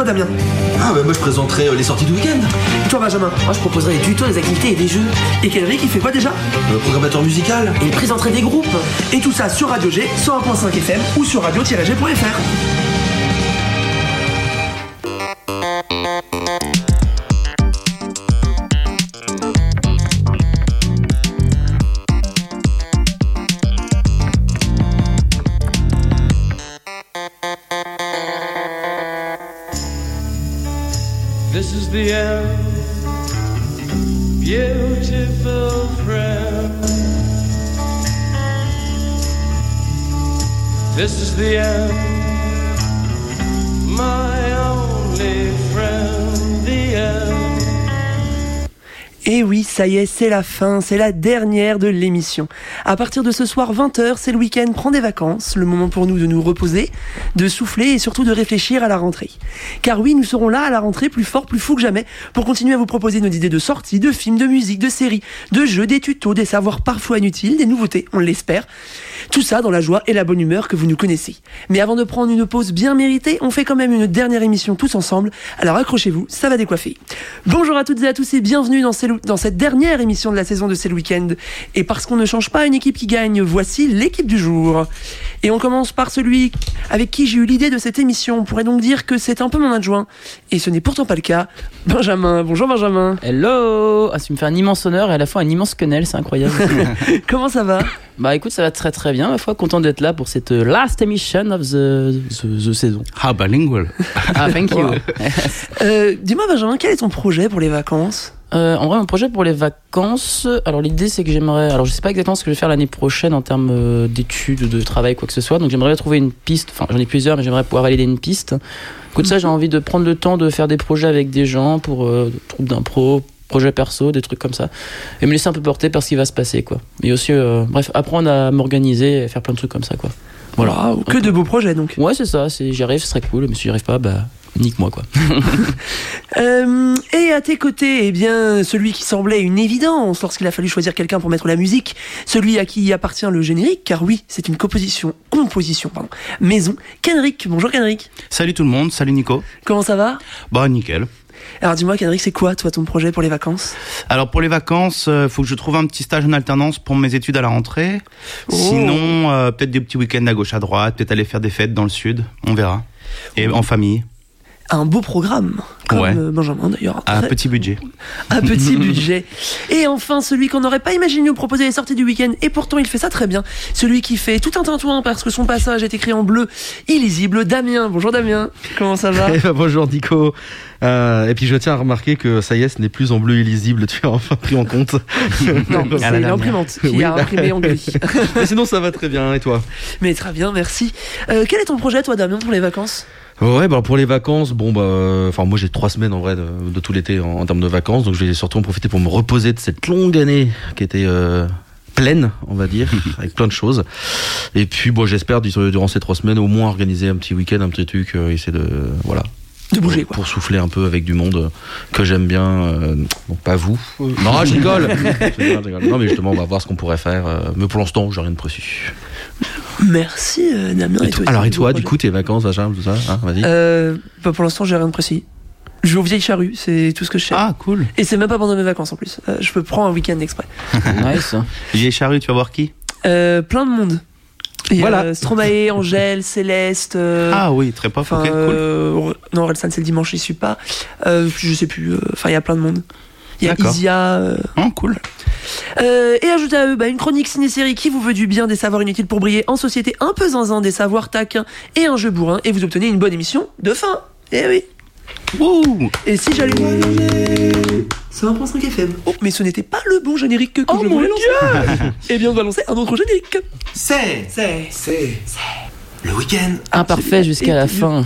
toi Damien? Ah bah moi je présenterai les sorties du week-end. Et toi Benjamin? Moi je proposerais des tutos, des activités et des jeux. Et Kenrick il fait quoi déjà? Programmateur musical. Et il présenterait des groupes. Et tout ça sur Radio G, 101.5 FM ou sur radio-g.fr. This is the end, beautiful friend. This is the end, my only friend, the end. Et oui, ça y est, c'est la fin, c'est la dernière de l'émission. À partir de ce soir 20h, c'est le week-end, prends des vacances, le moment pour nous de nous reposer, de souffler et surtout de réfléchir à la rentrée. Car oui, nous serons là à la rentrée plus forts, plus fous que jamais, pour continuer à vous proposer nos idées de sorties, de films, de musique, de séries, de jeux, des tutos, des savoirs parfois inutiles, des nouveautés, on l'espère. Tout ça dans la joie et la bonne humeur que vous nous connaissez. Mais avant de prendre une pause bien méritée, on fait quand même une dernière émission tous ensemble, alors accrochez-vous, ça va décoiffer. Bonjour à toutes et à tous et bienvenue dans cette dernière émission de la saison de C'est le Week-end. Et parce qu'on ne change pas une équipe qui gagne, voici l'équipe du jour. Et on commence par celui avec qui j'ai eu l'idée de cette émission. On pourrait donc dire que c'est un peu mon adjoint. Et ce n'est pourtant pas le cas. Benjamin. Bonjour Benjamin. Hello. Ah, tu me fais un immense honneur et à la fois un immense quenelle, c'est incroyable. Comment ça va? Bah écoute, ça va très très bien, ma foi, content d'être là pour cette last emission of the saison. Ah, bilingual. Ah, thank you. Dis-moi Benjamin, quel est ton projet pour les vacances? En vrai, mon projet pour les vacances, alors l'idée c'est que alors je sais pas exactement ce que je vais faire l'année prochaine en termes d'études, de travail, quoi que ce soit, donc j'aimerais trouver une piste, enfin j'en ai plusieurs, mais j'aimerais pouvoir valider une piste. Écoute, ça, j'ai envie de prendre le temps de faire des projets avec des gens pour troupes d'impro, projets perso, des trucs comme ça, et me laisser un peu porter par ce qui va se passer, quoi. Et aussi, bref, apprendre à m'organiser et faire plein de trucs comme ça, quoi. Voilà. Que de beaux projets donc. Ouais, c'est ça, j'y arrive, ce serait cool, mais si j'y arrive pas, bah nique-moi, quoi. Et à tes côtés, eh bien, celui qui semblait une évidence lorsqu'il a fallu choisir quelqu'un pour mettre la musique, celui à qui appartient le générique, car oui, c'est une composition, maison. Kenrick, bonjour Kenrick. Salut tout le monde, salut Nico. Comment ça va? Bah nickel. Alors dis-moi Kenrick, c'est quoi toi ton projet pour les vacances? Alors pour les vacances, faut que je trouve un petit stage en alternance pour mes études à la rentrée. Oh. Sinon, peut-être des petits week-ends à gauche à droite, peut-être aller faire des fêtes dans le sud, on verra. Et en famille. Un beau programme, comme ouais. Benjamin d'ailleurs. Un petit budget. Un petit budget. Et enfin, celui qu'on n'aurait pas imaginé nous proposer les sorties du week-end, et pourtant il fait ça très bien. Celui qui fait tout un tintouin parce que son passage est écrit en bleu, illisible. Damien, bonjour Damien. Comment ça va? Bonjour Nico. Et puis je tiens à remarquer que ça y est, ce n'est plus en bleu illisible, tu as enfin pris en compte. Non, c'est l'imprimante qui a imprimé en gris. Mais sinon ça va très bien, et toi? Mais très bien, merci. Quel est ton projet toi Damien pour les vacances? Ouais, bah pour les vacances, moi j'ai 3 semaines en vrai de tout l'été en termes de vacances, donc je vais surtout en profiter pour me reposer de cette longue année qui était pleine, on va dire, avec plein de choses. Et puis j'espère durant ces 3 semaines au moins organiser un petit week-end, un petit truc, essayer de bouger quoi. Pour souffler un peu avec du monde que j'aime bien. Donc pas vous. Non, je rigole. Non, mais justement, on va voir ce qu'on pourrait faire. Mais pour l'instant, j'ai rien de précis. Merci Damien. Et toi, du coup, tes vacances, Benjamin, tout ça, hein, vas-y. Pour l'instant, j'ai rien de précis. Je vais aux Vieilles Charrues, c'est tout ce que je sais. Ah, cool. Et c'est même pas pendant mes vacances en plus. Je peux prendre un week-end exprès. Nice. Vieilles Charrues, tu vas voir qui? Plein de monde. Et voilà. Stromae, Angèle, Céleste. Ah oui, très pas. Okay, cool. Non, Orelsan, c'est le dimanche, j'y suis pas. Je sais plus. Il y a plein de monde. Il y a D'accord. Isia. Cool. Et ajoute à eux une chronique ciné-série qui vous veut du bien, des savoirs inutiles pour briller en société, un peu zinzin, des savoirs taquins et un jeu bourrin. Et vous obtenez une bonne émission de fin. Eh oui. Ouh. Et si j'allais 101.5 FM. Oh, mais ce n'était pas le bon générique que je voulais lancer. Eh bien, on va lancer un autre générique. C'est le week-end. Imparfait jusqu'à la fin.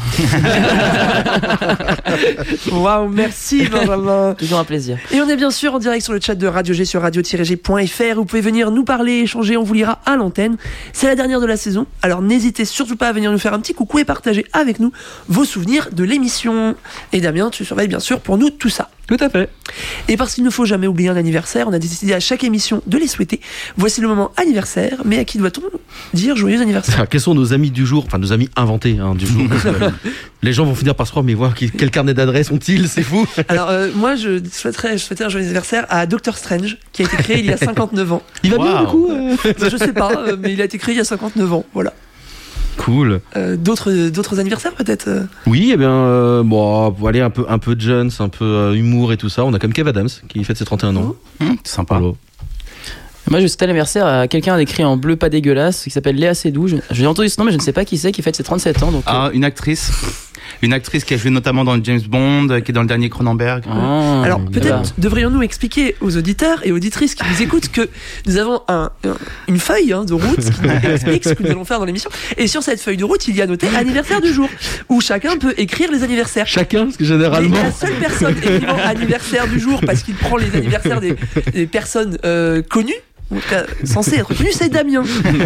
Waouh, merci Benjamin. Toujours un plaisir. Et on est bien sûr en direct sur le chat de Radio G sur radio-g.fr. Vous pouvez venir nous parler, échanger, on vous lira à l'antenne. C'est la dernière de la saison, alors n'hésitez surtout pas à venir nous faire un petit coucou et partager avec nous vos souvenirs de l'émission. Et Damien, tu surveilles bien sûr pour nous tout ça. Tout à fait. Et parce qu'il ne faut jamais oublier un anniversaire, on a décidé à chaque émission de les souhaiter. Voici le moment anniversaire, mais à qui doit-on dire joyeux anniversaire? Quels sont nos amis du jour, enfin nos amis inventés du jour? Les gens vont finir par se croire, mais voir quel carnet d'adresses ont-ils? C'est fou. Alors moi je souhaiterais un joyeux anniversaire à Doctor Strange, qui a été créé il y a 59 ans. Il va bien du coup Je sais pas, mais il a été créé il y a 59 ans, voilà. Cool. D'autres anniversaires peut-être Oui, eh bien, allez, un peu de Jones, un peu humour et tout ça. On a comme Kev Adams qui fête ses 31 ans. Sympa. Voilà. Moi, je souhaite l'anniversaire à quelqu'un écrit en bleu pas dégueulasse qui s'appelle Léa Seydoux. J'ai entendu ce nom, mais je ne sais pas qui c'est, qui fête ses 37 ans. Donc, une actrice. Une actrice qui a joué notamment dans James Bond, qui est dans le dernier Cronenberg. Alors peut-être devrions-nous expliquer aux auditeurs et auditrices qui nous écoutent que nous avons une feuille de route qui nous explique ce que nous allons faire dans l'émission. Et sur cette feuille de route, il y a noté anniversaire du jour, où chacun peut écrire les anniversaires. Chacun, parce que généralement... Mais la seule personne écrivant anniversaire du jour, parce qu'il prend les anniversaires des personnes connues, en tout cas, censé être connu, c'est Damien.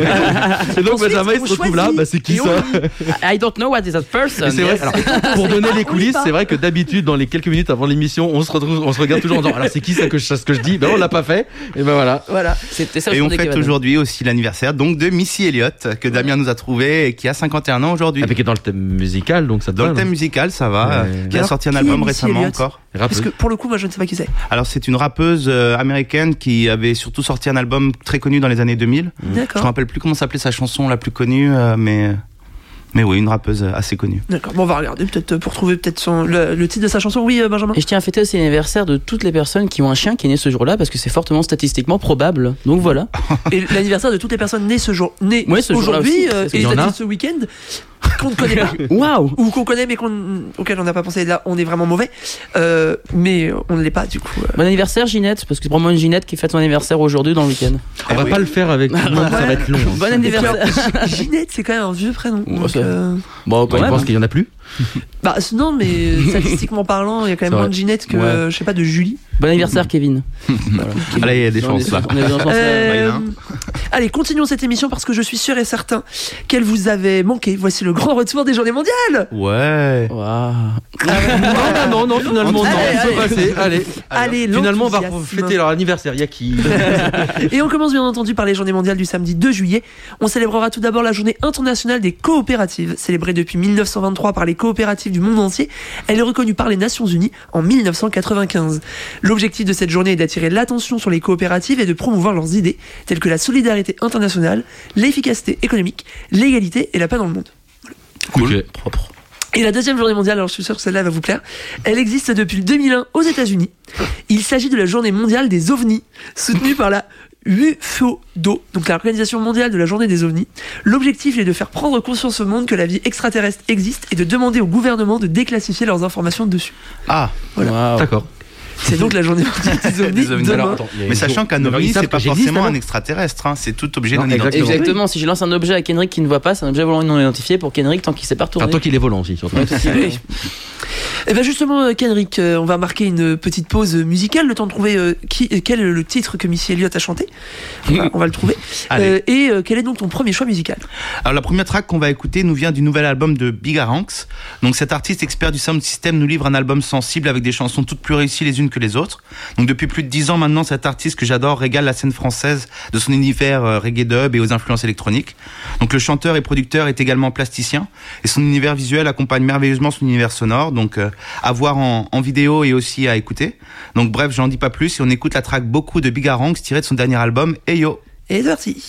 Et donc Benjamin il se retrouve là, c'est qui ça? I don't know what is that person. Et c'est vrai, alors, pour donner les coulisses, c'est vrai que d'habitude dans les quelques minutes avant l'émission, on se regarde toujours en disant alors c'est qui ça que je dis? Ben on l'a pas fait. Et ben voilà. C'était ça. Et on fête aujourd'hui aussi l'anniversaire donc de Missy Elliott que Damien nous a trouvé et qui a 51 ans aujourd'hui. Avec qui est dans le thème musical, donc ça te Dans va, le thème musical, ça va. Qui a sorti un album récemment encore. Parce que pour le coup, moi je ne sais pas qui c'est. Alors c'est une rappeuse américaine qui avait surtout sorti un album très connu dans les années 2000. D'accord. Je me rappelle plus comment s'appelait sa chanson la plus connue, mais oui, une rappeuse assez connue. D'accord. Bon, on va regarder peut-être pour trouver peut-être le titre de sa chanson. Oui, Benjamin. Et je tiens à fêter aussi l'anniversaire de toutes les personnes qui ont un chien qui est né ce jour-là parce que c'est fortement statistiquement probable. Donc voilà. Et l'anniversaire de toutes les personnes nées ce aujourd'hui et ce week-end. Qu'on ne connaît pas, waouh, ou qu'on connaît mais auquel on n'a pas pensé. Là, on est vraiment mauvais, mais on ne l'est pas du coup. Bon anniversaire Ginette, parce que c'est probablement une Ginette qui fête son anniversaire aujourd'hui dans le week-end. On va pas le faire avec tout le monde, ça va être long. Bon anniversaire. Ginette, c'est quand même un vieux prénom. Donc, bon, je pense qu'il y en a plus. Bah non, mais statistiquement parlant, il y a quand même moins de Ginette que je sais pas de Julie. Bon anniversaire Kevin. Voilà. Allez, il y a des chances là. Allez, continuons cette émission parce que je suis sûr et certain qu'elle vous avait manqué. Voici le grand retour des Journées Mondiales. Ouais. Wow. Non, finalement non. On peut passer. Allez. Finalement, on va fêter leur anniversaire. Il y a qui? Et on commence bien entendu par les Journées Mondiales du samedi 2 juillet. On célébrera tout d'abord la Journée internationale des coopératives, célébrée depuis 1923 par les coopératives du monde entier. Elle est reconnue par les Nations Unies en 1995. L'objectif de cette journée est d'attirer l'attention sur les coopératives et de promouvoir leurs idées, telles que la solidarité internationale, l'efficacité économique, l'égalité et la paix dans le monde. Cool. Okay. Propre. Et la deuxième journée mondiale, alors je suis sûr que celle-là va vous plaire, elle existe depuis 2001 aux États-Unis. Il s'agit de la journée mondiale des ovnis, soutenue par la UFODO, donc l'Organisation mondiale de la journée des ovnis. L'objectif est de faire prendre conscience au monde que la vie extraterrestre existe et de demander au gouvernement de déclassifier leurs informations dessus. Ah, voilà. Wow. D'accord. C'est donc la journée mondiale des ovnis. Alors, mais sachant qu'un ovni, c'est pas forcément un extraterrestre, c'est tout objet non identifié. Exactement, si je lance un objet à Kenrick qui ne voit pas, c'est un objet volant non identifié pour Kenrick tant qu'il sait pas retourner. Tant qu'il est volant aussi, surtout. Et bien justement, Kenrick, on va marquer une petite pause musicale, le temps de trouver quel est le titre que Missy Elliott a chanté. On va le trouver. Et quel est donc ton premier choix musical? Alors la première track qu'on va écouter nous vient du nouvel album de Bigaranx. Donc cet artiste expert du sound system nous livre un album sensible avec des chansons toutes plus réussies les unes que les autres. Donc depuis plus de 10 ans maintenant, cet artiste que j'adore régale la scène française de son univers reggae dub et aux influences électroniques. Donc le chanteur et producteur est également plasticien et son univers visuel accompagne merveilleusement son univers sonore. Donc à voir en vidéo et aussi à écouter. Donc bref, j'en dis pas plus et on écoute la track Beaucoup de Bigaranx tirée de son dernier album Eyo. Et c'est parti.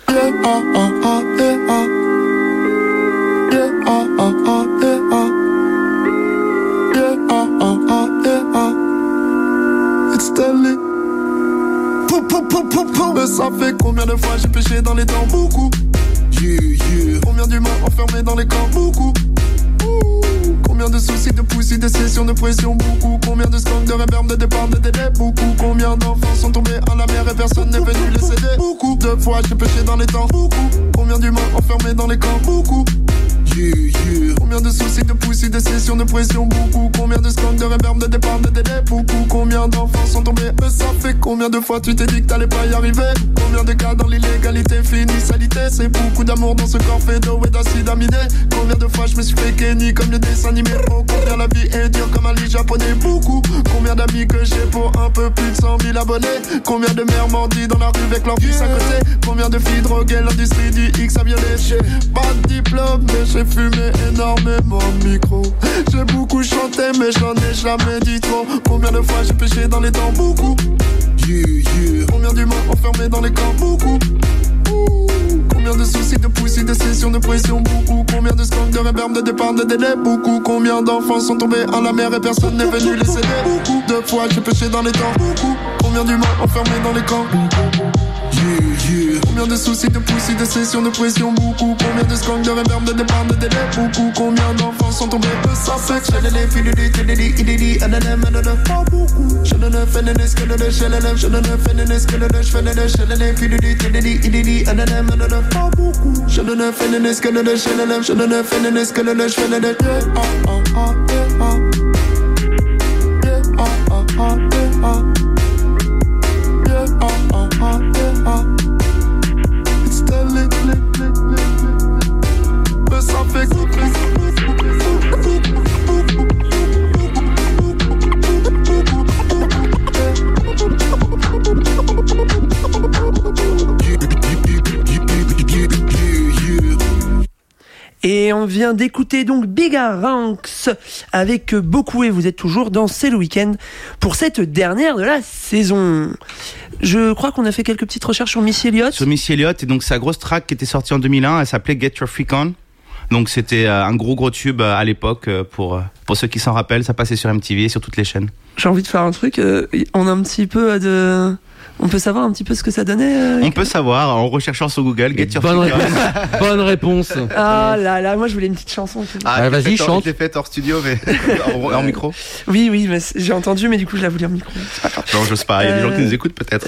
Mais ça fait combien de fois j'ai pêché dans les temps? Beaucoup. Combien d'humains enfermés dans les camps? Beaucoup. Combien de soucis, de poussis, de sessions, de pression? Beaucoup. Combien de scandales, de réverbes, de départs, de délais? Beaucoup. Combien d'enfants sont tombés à la mer et personne n'est venu les aider? Beaucoup. De fois j'ai pêché dans les temps? Beaucoup. Combien d'humains enfermés dans les camps? Beaucoup. Combien de soucis, de poussis, de sessions, de pression, beaucoup. Combien de scandales, de réverb, de départ, de délai, beaucoup. Combien d'enfants sont tombés, ça fait combien de fois tu t'es dit que t'allais pas y arriver? Combien de cas dans l'illégalité, fini, salité? C'est beaucoup d'amour dans ce corps fait d'eau et d'acide aminé. Combien de fois je me suis fait kenny comme le dessin animé? Oh, combien la vie est dure comme un lit japonais, beaucoup. Combien d'amis que j'ai pour un peu plus de 100 000 abonnés? Combien de mères mendient dans la rue avec leur fils à côté? Combien de filles droguées, l'industrie du X a violé? J'ai pas de diplôme, mais j'ai fumé énormément de micro. J'ai beaucoup chanté, mais j'en ai jamais dit trop. Combien de fois j'ai péché dans les temps? Beaucoup. Combien d'humains enfermés dans les camps? Beaucoup. Combien de soucis, de poussis, de sessions, de pression? Beaucoup. Combien de scandales, de réverb, de départ, de délai? Beaucoup. Combien d'enfants sont tombés à la mer et personne n'est venu les aider? Beaucoup. De fois j'ai péché dans les temps? Beaucoup. Combien d'humains enfermés dans les camps? Combien de soucis, de poussis, de sessions, de pression? Beaucoup. Combien de scandales, de réverb, de départ, de délai? Beaucoup. Combien d'enfants sont tombés? Ça fait que je l'ai filé, pas beaucoup. Je ne fais n'est que le chelele, je ne fais n'est que le chelele, chelele, filé, pas beaucoup. Je ne fais n'est que le chelele, je ne fais n'est que le chelele. Et on vient d'écouter donc Bigaranx avec beaucoup, et vous êtes toujours dans C'est le week-end pour cette dernière de la saison. Je crois qu'on a fait quelques petites recherches sur Missy Elliott. Sur Missy Elliott, et donc sa grosse track qui était sortie en 2001, elle s'appelait Get Your Freak On. Donc c'était un gros tube à l'époque pour ceux qui s'en rappellent, ça passait sur MTV et sur toutes les chaînes. J'ai envie de faire un truc, on a un petit peu de... On peut savoir un petit peu ce que ça donnait On peut savoir en recherchant sur Google. Get Your Bonne Freak réponse. Bonne réponse. Ah là là, moi je voulais une petite chanson. Vas-y, chante. Je l'ai faite hors studio, mais en micro. Oui, mais j'ai entendu, mais du coup je la voulais en micro. C'est pas grave. Non, j'ose pas. Il y a des gens qui nous écoutent peut-être.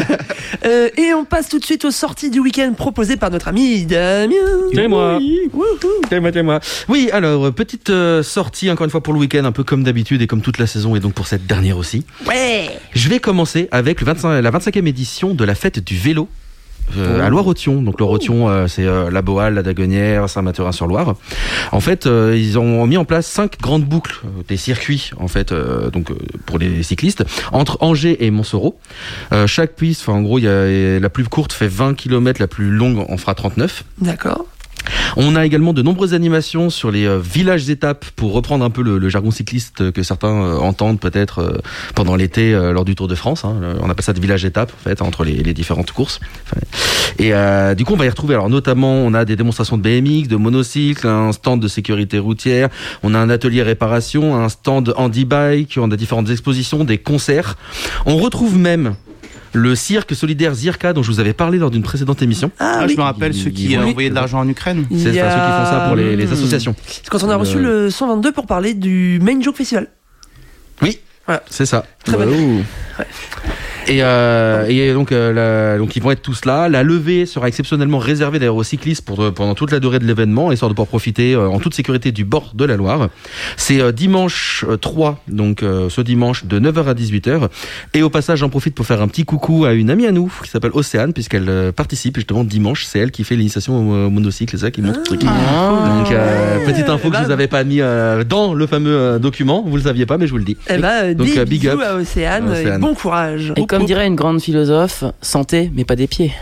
Et on passe tout de suite aux sorties du week-end proposées par notre ami Damien. C'est moi. Oui. C'est moi. Oui, alors, petite sortie encore une fois pour le week-end, un peu comme d'habitude et comme toute la saison, et donc pour cette dernière aussi. Ouais. Je vais commencer avec la 25e édition de la fête du vélo. À Loire-Othion. Donc Loire-Othion, c'est la Boal, la Dagonnière, Saint-Mathurin-sur-Loire. En fait, ils ont mis en place 5 grandes boucles, des circuits en fait, pour les cyclistes, entre Angers et Montsoreau. Chaque piste, en gros, la plus courte fait 20 km, la plus longue en fera 39. D'accord. On a également de nombreuses animations sur les villages étapes, pour reprendre un peu le jargon cycliste que certains entendent peut-être pendant l'été lors du Tour de France. On appelle ça des villages étapes en fait, entre les différentes courses. Et du coup on va y retrouver, alors notamment on a des démonstrations de BMX, de monocycle, un stand de sécurité routière, on a un atelier réparation, un stand handi-bike, on a différentes expositions, des concerts. On retrouve même le cirque solidaire Zirka dont je vous avais parlé lors d'une précédente émission. Oui. Je me rappelle ceux qui envoyaient de l'argent en Ukraine. C'est ceux qui font ça pour les associations. C'est quand on a reçu le 122 pour parler du Main Joke Festival. Oui, voilà. C'est ça. Très bonne. Ouais. Et donc ils vont être tous là. La levée sera exceptionnellement réservée d'ailleurs aux cyclistes pendant toute la durée de l'événement, histoire de pouvoir profiter en toute sécurité du bord de la Loire. C'est dimanche 3, donc ce dimanche de 9h à 18h. Et au passage, j'en profite pour faire un petit coucou à une amie à nous qui s'appelle Océane, puisqu'elle participe justement dimanche. C'est elle qui fait l'initiation au monocycle, c'est ça qui montre le truc. Donc petite info que je vous avais pas mis dans le fameux document. Vous le saviez pas, mais je vous le dis. Donc big bisous up à Océane, et bon courage. Et comme dirait une grande philosophe, santé, mais pas des pieds.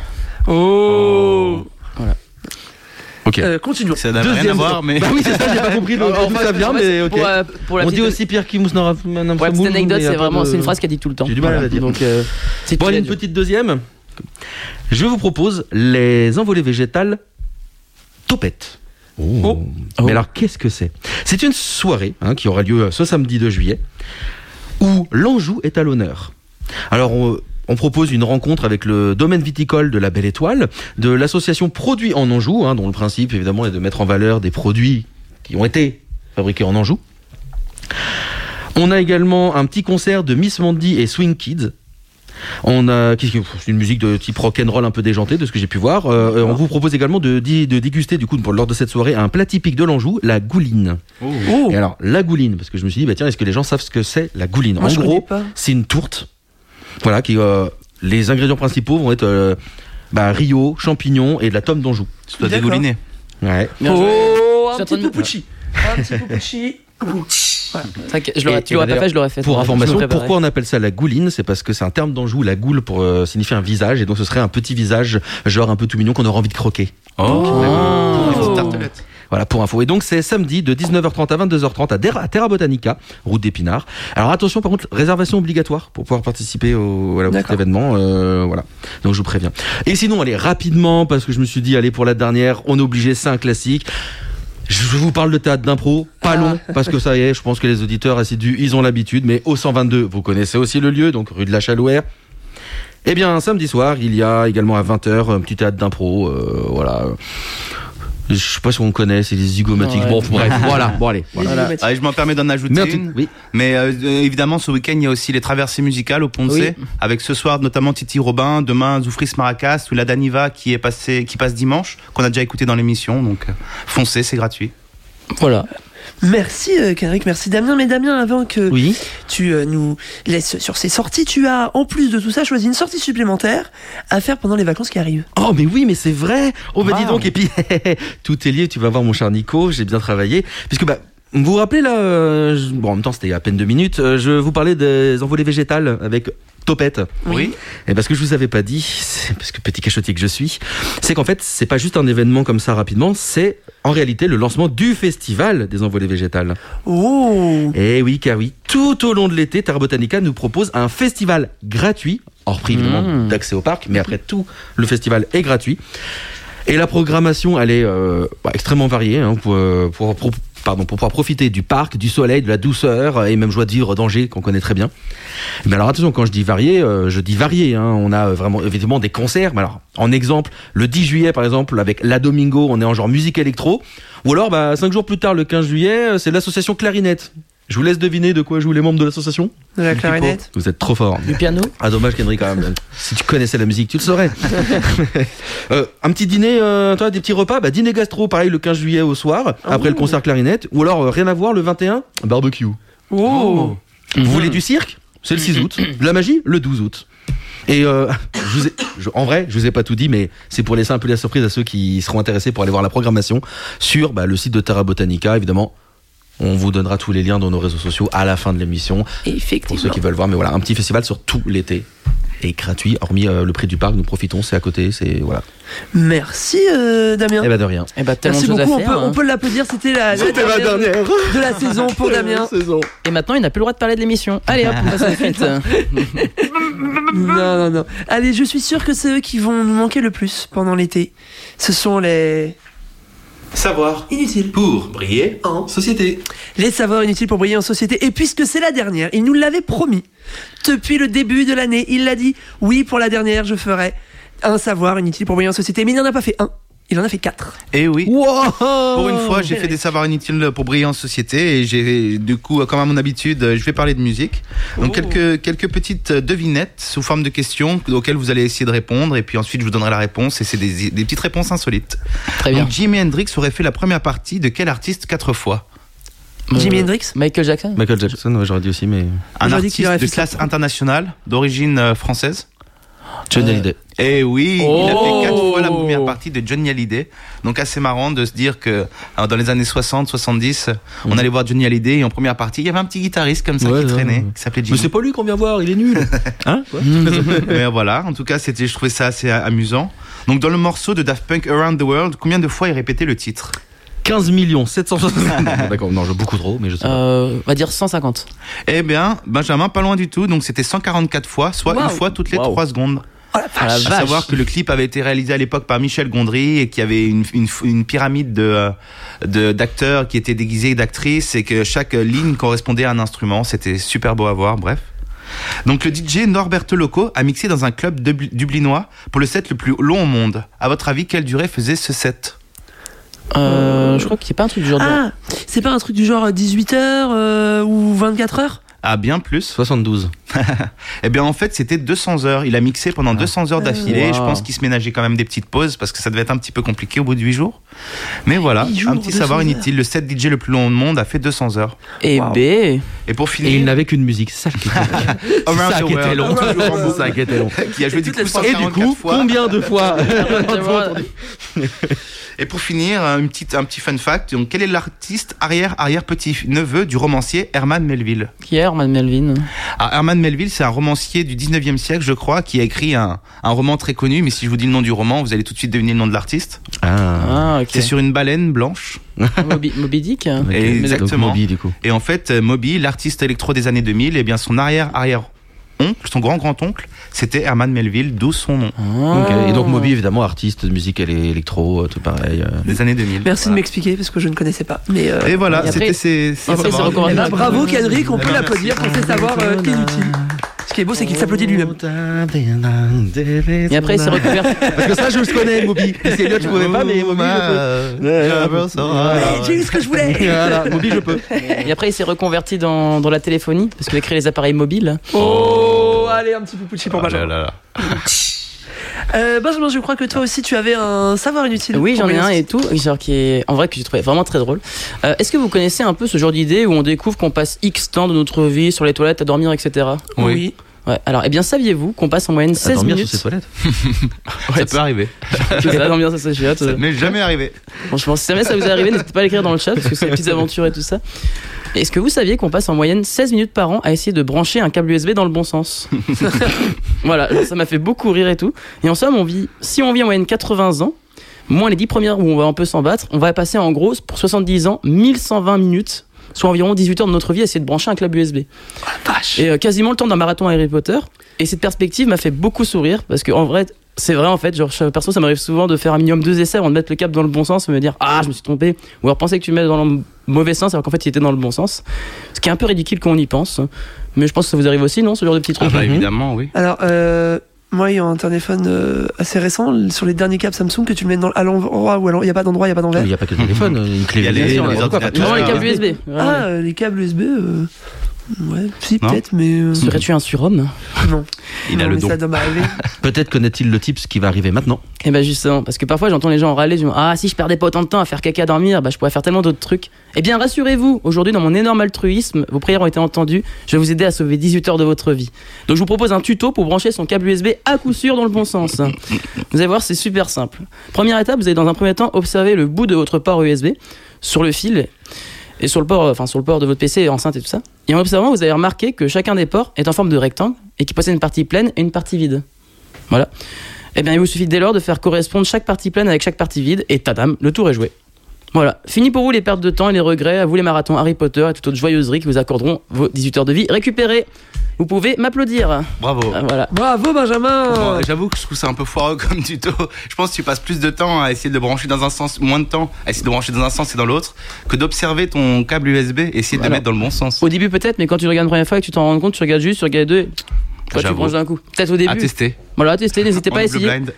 Oh. Voilà. Ok. Continuons. Ça n'a rien à voir, mais. Bah oui, c'est ça, j'ai pas compris d'où ça vient, mais ok. Pour la On petite, dit aussi Pierre qui mousse n'aura un pour la petite anecdote, c'est une phrase qu'elle dit tout le temps. J'ai du mal à la dire. Donc, bon, allez, une petite deuxième. Je vous propose les envolées végétales Topette. Oh. Mais alors, qu'est-ce que c'est ? C'est une soirée qui aura lieu ce samedi 2 juillet où l'Anjou est à l'honneur. Alors, on propose une rencontre avec le domaine viticole de la Belle Étoile, de l'association Produits en Anjou, dont le principe évidemment est de mettre en valeur des produits qui ont été fabriqués en Anjou. On a également un petit concert de Miss Mandy et Swing Kids. On a c'est une musique de type rock'n'roll un peu déjantée de ce que j'ai pu voir. On vous propose également de déguster du coup lors de cette soirée un plat typique de l'Anjou, la gouline. Et alors la gouline, parce que je me suis dit tiens, est-ce que les gens savent ce que c'est la gouline? Moi, en je gros, connais pas. c'est une tourte. Voilà qui les ingrédients principaux vont être Rio, champignons et de la tome d'Anjou. Tu dois D'accord. dégouliner. Ouais. Oh, Je suis un en train petit de- poupouchi. Un petit poupouchi. T'inquiète, tu l'aurais pas d'ailleurs, fait, je l'aurais fait. Pour Je me information, préparais. pourquoi on appelle ça la gouline? C'est parce que c'est un terme d'Anjou, la goule, pour signifier un visage, et donc ce serait un petit visage, genre un peu tout mignon qu'on aurait envie de croquer. Une petite tartelette. Voilà, pour info. Et donc, c'est samedi de 19h30 à 22h30 à Terra Botanica, route d'Épinard. Alors, attention, par contre, réservation obligatoire pour pouvoir participer au petit D'accord. événement. Voilà. Donc, je vous préviens. Et sinon, allez, rapidement, parce que je me suis dit, allez, pour la dernière, on est obligé, c'est un classique. Je vous parle de théâtre d'impro, pas long, parce que ça y est, je pense que les auditeurs assidus, ils ont l'habitude, mais au 122, vous connaissez aussi le lieu, donc rue de la Chalouère. Eh bien, samedi soir, il y a également à 20h un petit théâtre d'impro, voilà. Je sais pas si on connaît, c'est les zygomatiques. Ouais. Bon, bref, voilà. Bon, allez. Voilà. Allez, je m'en permets d'en ajouter Mais une. oui. Mais évidemment, ce week-end, il y a aussi les traversées musicales au Poncé, Oui. avec ce soir notamment Titi Robin, demain Zoufris Maracas ou la Daniva qui passe dimanche, qu'on a déjà écouté dans l'émission. Donc foncez, c'est gratuit. Voilà. Merci Kenrick, merci Damien. Mais Damien, avant que Oui. tu nous laisses sur ces sorties, tu as en plus de tout ça choisi une sortie supplémentaire à faire pendant les vacances qui arrivent. Oh, mais oui, mais c'est vrai. Oh, bah, dis Wow. donc. Et puis, tout est lié. Tu vas voir, mon cher Nico. J'ai bien travaillé. Puisque, vous vous rappelez, là, bon, en même temps, c'était à peine 2 minutes. Je vous parlais des envolées végétales avec Topette. Oui. Et parce que je vous avais pas dit, c'est parce que petit cachotier que je suis, c'est qu'en fait, c'est pas juste un événement comme ça rapidement, c'est en réalité le lancement du festival des envolées végétales. Oh, Eh oui, car oui, tout au long de l'été, Terra Botanica nous propose un festival gratuit, hors prix évidemment d'accès au parc, mais après tout, le festival est gratuit. Et la programmation, elle est extrêmement variée pour pouvoir profiter du parc, du soleil, de la douceur et même joie de vivre d'Angers qu'on connaît très bien. Mais alors attention, quand je dis varié, je dis varié. On a vraiment évidemment des concerts. Mais alors, en exemple, le 10 juillet par exemple, avec La Domingo, on est en genre musique électro. Ou alors, 5 jours plus tard, le 15 juillet, c'est l'association Clarinette. Je vous laisse deviner de quoi jouent les membres de l'association. de la clarinette. Vous êtes trop fort. Du piano. Ah dommage Kendrick quand même. Si tu connaissais la musique, tu le saurais. Un petit dîner, toi, des petits repas, dîner gastro, pareil le 15 juillet au soir, après le concert clarinette, ou alors rien à voir le 21, barbecue. Oh, Vous voulez du cirque? C'est le 6 août. De la magie? Le 12 août. Et en vrai, je vous ai pas tout dit, mais c'est pour laisser un peu la surprise à ceux qui seront intéressés pour aller voir la programmation sur le site de Terra Botanica, évidemment. On vous donnera tous les liens dans nos réseaux sociaux à la fin de l'émission. Pour effectivement. ceux qui veulent voir, mais voilà, un petit festival sur tout l'été. Et gratuit, hormis le prix du parc, nous profitons, c'est à côté, c'est voilà. Merci Damien. Eh ben de rien. Eh bah, tellement de Merci choses à beaucoup, faire. on peut l'applaudir, c'était la dernière de la saison pour Damien. Et maintenant, il n'a plus le droit de parler de l'émission. Allez hop, on passe à la suite. Non. Allez, je suis sûr que c'est eux qui vont nous manquer le plus pendant l'été. Ce sont les Savoir inutiles. pour briller en société. Les savoirs inutiles pour briller en société. Et puisque c'est la dernière, il nous l'avait promis. Depuis le début de l'année, il l'a dit. Oui, pour la dernière, je ferai un savoir inutile pour briller en société. Mais il n'en a pas fait un. Il en a fait 4. Et oui. Wow. Pour une fois, j'ai fait des savoirs inutiles pour briller en société et j'ai, du coup, comme à mon habitude, je vais parler de musique. Donc, quelques petites devinettes sous forme de questions auxquelles vous allez essayer de répondre et puis ensuite je vous donnerai la réponse et c'est des petites réponses insolites. Très bien. Donc, Jimi Hendrix aurait fait la première partie de quel artiste 4 fois? Jimi Hendrix. Michael Jackson. Michael Jackson, ouais, j'aurais dit aussi, mais Un J'aurais dit qu'il artiste aurait de fait classe ça. internationale, d'origine française. Johnny Hallyday. Eh oui, il a Oh. fait 4 fois la première partie de Johnny Hallyday. Donc assez marrant de se dire que dans les années 60, 70, on allait voir Johnny Hallyday et en première partie, il y avait un petit guitariste comme ça Ouais, qui ouais, traînait, ouais. qui s'appelait Mais Jimmy. c'est pas lui qu'on vient voir, il est nul. Hein quoi Mais voilà, en tout cas, je trouvais ça assez amusant. Donc dans le morceau de Daft Punk Around the World, combien de fois il répétait le titre? 15 760. D'accord, non, je beaucoup trop, mais je sais pas. On va dire 150. Eh bien, Benjamin, pas loin du tout. Donc c'était 144 fois, soit Wow. une fois toutes les Wow. 3 secondes. Ah la À vache. savoir que le clip avait été réalisé à l'époque par Michel Gondry et qu'il y avait une pyramide d'acteurs qui étaient déguisés d'actrices et que chaque ligne correspondait à un instrument. C'était super beau à voir, bref. Donc le DJ Norberto Loco a mixé dans un club dublinois pour le set le plus long au monde. À votre avis, quelle durée faisait ce set? Je crois qu'il n'y a pas un truc du genre. Ah, c'est pas un truc du genre 18h ou 24h? Ah, bien plus. 72. Eh bien, en fait, c'était 200 heures. Il a mixé pendant 200 heures d'affilée. Wow. Je pense qu'il se ménageait quand même des petites pauses parce que ça devait être un petit peu compliqué au bout de 8 jours. Mais voilà, 8 jours, un petit 200 savoir heures. inutile. Le set DJ le plus long au monde a fait 200 heures. Et Wow. B. Et pour finir, Et il n'avait qu'une musique. C'est ça qui était Around ça the qui était World. long. Toujours en boucle. Ça qui était long. qui a joué du coup 144 Et du coup, fois. combien de fois Et pour finir, un petit fun fact. Donc, quel est l'artiste arrière-petit-neveu du romancier Herman Melville? Qui est Herman Melville? Ah, Herman Melville, c'est un romancier du 19e siècle, je crois, qui a écrit un roman très connu. Mais si je vous dis le nom du roman, vous allez tout de suite deviner le nom de l'artiste. Ah, ok. C'est sur une baleine blanche. Moby Dick? Ok. Exactement. Donc, Moby, du coup. Et en fait, Moby, l'artiste électro des années 2000, eh bien son arrière-oncle, son grand-grand-oncle, c'était Herman Melville, d'où son nom. Ok. Et donc Moby, évidemment, artiste de musique électro, tout pareil. Des années 2000. Merci de Voilà. m'expliquer parce que je ne connaissais pas. Mais Et voilà, Et après- c'était ces après, savoirs. c'est recommandé. eh ben, bravo Kendrick, on peut Eh ben, l'applaudir pour ses savoirs inutiles. Ce qui est beau, c'est qu'il s'applaudit lui-même. Et après, il s'est recouvert. Parce que ça, je le connais, Moby. C'est Elliot, je pouvais pas, mais Moby, je peux. J'ai eu ce que je voulais. Voilà, Moby, je peux. Et après, il s'est reconverti dans la téléphonie parce qu'il a créé les appareils mobiles. Oh, allez, un petit poupucci pour Ah là Benjamin. là là. Benjamin, je crois que toi aussi tu avais un savoir inutile. Oui, j'en ai Pour un Moyen et tout, genre qui est en vrai que j'ai trouvé vraiment très drôle. Est-ce que vous connaissez un peu ce genre d'idée où on découvre qu'on passe X temps de notre vie sur les toilettes à dormir, etc. Oui. Ouais. Alors, eh bien, saviez-vous qu'on passe en moyenne 16 dormir minutes sur ses toilettes. Ça peut arriver. C'est ça, dormir sur ses chiottes. Ça m'est jamais arrivé. Franchement, si jamais ça vous est arrivé, n'hésitez pas à l'écrire dans le chat parce que c'est des petites aventures et tout ça. Est-ce que vous saviez qu'on passe en moyenne 16 minutes par an à essayer de brancher un câble USB dans le bon sens? Voilà, genre, ça m'a fait beaucoup rire et tout. Et en somme, si on vit en moyenne 80 ans, moins les 10 premières où on va un peu s'en battre, on va passer en gros pour 70 ans 1120 minutes, soit environ 18 heures de notre vie à essayer de brancher un câble USB. Vache. Et quasiment le temps d'un marathon Harry Potter. Et cette perspective m'a fait beaucoup sourire parce que en vrai, c'est vrai en fait, genre perso ça m'arrive souvent de faire un minimum 2 essais avant de mettre le câble dans le bon sens et me dire ah je me suis trompé, ou alors penser que tu le mets dans le mauvais sens alors qu'en fait il était dans le bon sens, ce qui est un peu ridicule quand on y pense, mais je pense que ça vous arrive aussi, non, ce genre de petits Ah trucs? bah évidemment, oui. Alors, moi, ayant un téléphone assez récent, sur les derniers câbles Samsung, que tu le mets à l'endroit où il n'y a pas d'endroit, il n'y a pas d'envers. Il n'y a pas que le téléphone, une clé Il y a les USB, ordinateurs. Non, les Ah, câbles USB. Ah, les câbles USB, ouais, si, Non. peut-être, mais. Serais-tu un surhomme? Non. Il a Non, le mais don. ça doit m'arriver. Peut-être connaît-il le type ce qui va arriver maintenant. Et bah justement, parce que parfois j'entends les gens râler, je me dis, ah si je perdais pas autant de temps à faire caca dormir, bah je pourrais faire tellement d'autres trucs. Eh bien rassurez-vous, aujourd'hui dans mon énorme altruisme, vos prières ont été entendues, je vais vous aider à sauver 18 heures de votre vie. Donc je vous propose un tuto pour brancher son câble USB à coup sûr dans le bon sens. Vous allez voir, c'est super simple. Première étape, vous allez dans un premier temps observer le bout de votre port USB sur le fil et sur le port de votre PC, enceinte et tout ça. Et en observant, vous allez remarquer que chacun des ports est en forme de rectangle et qui possède une partie pleine et une partie vide. Voilà. Eh bien, il vous suffit dès lors de faire correspondre chaque partie pleine avec chaque partie vide et tadam, le tour est joué. Voilà. Fini pour vous les pertes de temps et les regrets, à vous les marathons Harry Potter et toute autre joyeuserie qui vous accorderont vos 18 heures de vie récupérées. Vous pouvez m'applaudir. Bravo. Voilà. Bravo, Benjamin. Bon, j'avoue que je trouve ça un peu foireux comme tuto. Je pense que tu passes plus de temps à essayer de brancher dans un sens, moins de temps à essayer de brancher dans un sens et dans l'autre, que d'observer ton câble USB et essayer de le Voilà. mettre dans le bon sens. Au début peut-être, mais quand tu le regardes une première fois et que tu t'en rends compte, tu regardes juste, tu regardes deux, toi tu J'avoue. branches d'un coup. Peut-être au début. À tester. Voilà, testez, n'hésitez pas à En blue essayer. blind.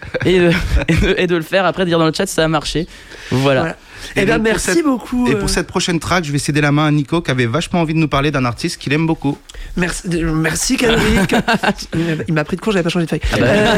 Et de le faire, après de dire dans le chat si ça a marché. Voilà. Voilà. Eh bien, donc, pour merci cette- beaucoup. Et pour cette prochaine track, je vais céder la main à Nico qui avait vachement envie de nous parler d'un artiste qu'il aime beaucoup. Merci Kendrick. Il m'a pris de court, j'avais pas changé de feuille.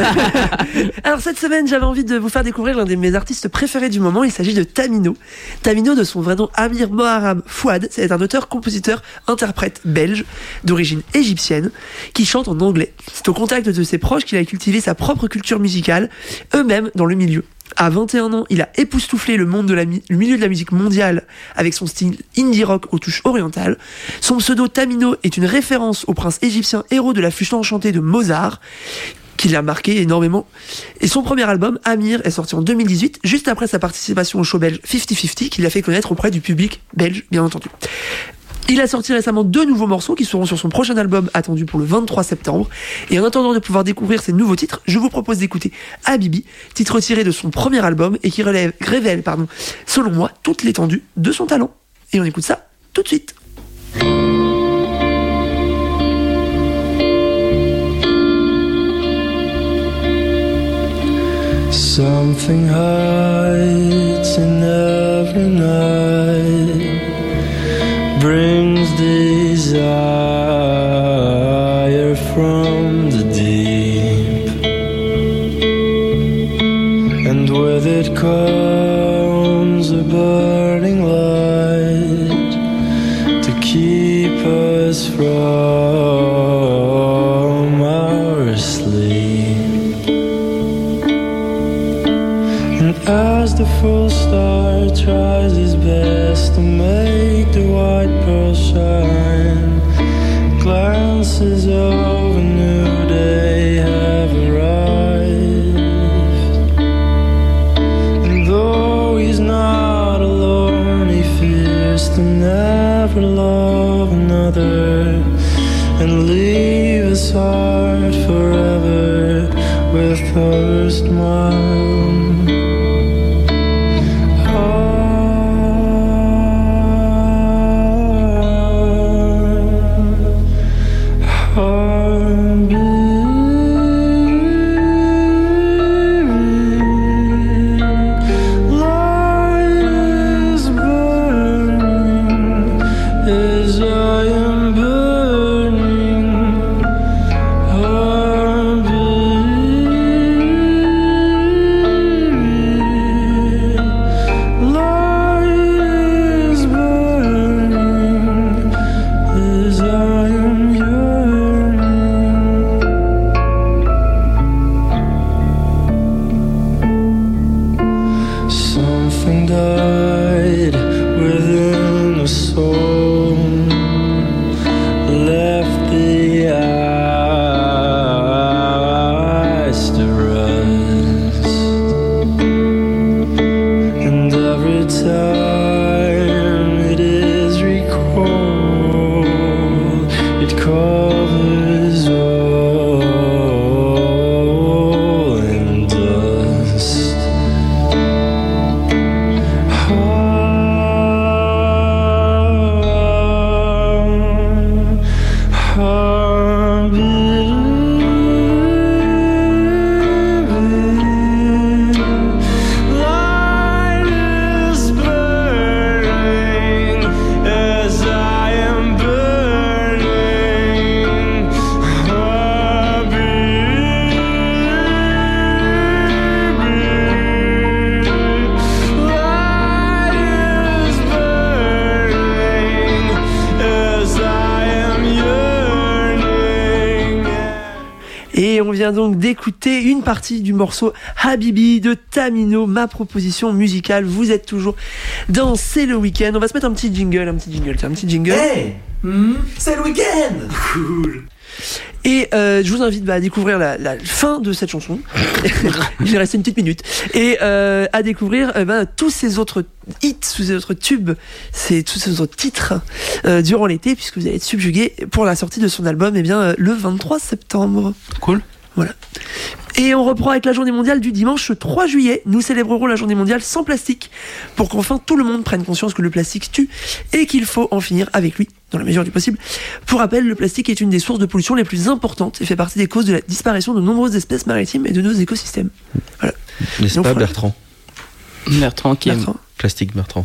Alors cette semaine, j'avais envie de vous faire découvrir l'un de mes artistes préférés du moment. Il s'agit de Tamino. Tamino, de son vrai nom Amir Moharram Fouad, c'est un auteur, compositeur, interprète belge d'origine égyptienne qui chante en anglais. C'est au contact de ses proches qu'il a cultivé sa propre culture musicale, eux-mêmes dans le milieu. À 21 ans, il a époustouflé le monde le milieu de la musique mondiale avec son style indie rock aux touches orientales. Son pseudo Tamino est une référence au prince égyptien héros de la flûte enchantée de Mozart, qui l'a marqué énormément. Et son premier album, Amir, est sorti en 2018, juste après sa participation au show belge 50-50, qui l'a fait connaître auprès du public belge, bien entendu. Il a sorti récemment 2 nouveaux morceaux qui seront sur son prochain album attendu pour le 23 septembre. Et en attendant de pouvoir découvrir ces nouveaux titres, je vous propose d'écouter Habibi, titre tiré de son premier album et qui révèle, selon moi, toute l'étendue de son talent. Et on écoute ça tout de suite. Something hides in every night, brings desire. us from our sleep. And as the full star tries his best to make the white pearl shine, glances of a new day have arrived. And though he's not alone, he fears to never love another and leave his heart forever with her smile. Donc d'écouter une partie du morceau Habibi de Tamino, ma proposition musicale. Vous êtes toujours dans C'est le week-end. On va se mettre un petit jingle. Hey, c'est le week-end. Cool. Et je vous invite à découvrir la fin de cette chanson. Il vais rester une petite minute. Et à découvrir tous ces autres hits, tous ces autres tubes, tous ces autres titres durant l'été, puisque vous allez être subjugués pour la sortie de son album le 23 septembre. Cool. Voilà. Et on reprend avec la journée mondiale du dimanche 3 juillet. Nous célébrerons la journée mondiale sans plastique pour qu'enfin tout le monde prenne conscience que le plastique tue et qu'il faut en finir avec lui, dans la mesure du possible. Pour rappel, le plastique est une des sources de pollution les plus importantes et fait partie des causes de la disparition de nombreuses espèces maritimes et de nos écosystèmes. Voilà. N'est-ce pas Bertrand qui aime plastique, Bertrand.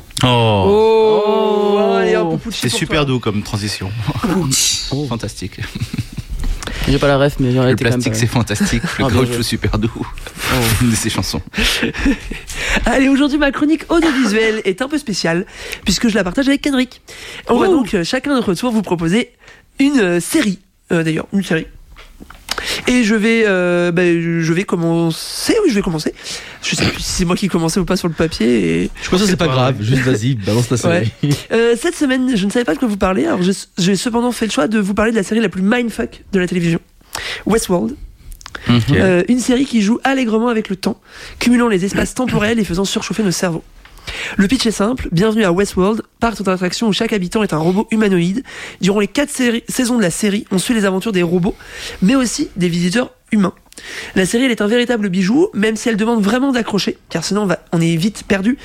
Allez, un peu poulet. C'est super doux comme transition. Fantastique. J'ai pas la ref, mais le plastique c'est fantastique. Le caoutchouc super doux. Une de ses chansons. Allez, aujourd'hui ma chronique audiovisuelle est un peu spéciale puisque je la partage avec Kendrick. On va donc chacun notre tour vous proposer une série. Une série. Et je vais commencer. Oui, je vais commencer. Je sais plus si c'est moi qui commençais ou pas sur le papier. Et... Je pense que c'est pas grave. Juste vas-y, balance la série. Cette semaine, je ne savais pas de quoi vous parler. Alors, j'ai cependant fait le choix de vous parler de la série la plus mindfuck de la télévision, Westworld. Okay. Une série qui joue allègrement avec le temps, cumulant les espaces temporels et faisant surchauffer nos cerveaux. Le pitch est simple, bienvenue à Westworld, parc d'attraction où chaque habitant est un robot humanoïde. Durant les 4 saisons de la série, on suit les aventures des robots, mais aussi des visiteurs humains. La série elle est un véritable bijou, même si elle demande vraiment d'accrocher, car sinon on est vite perdu.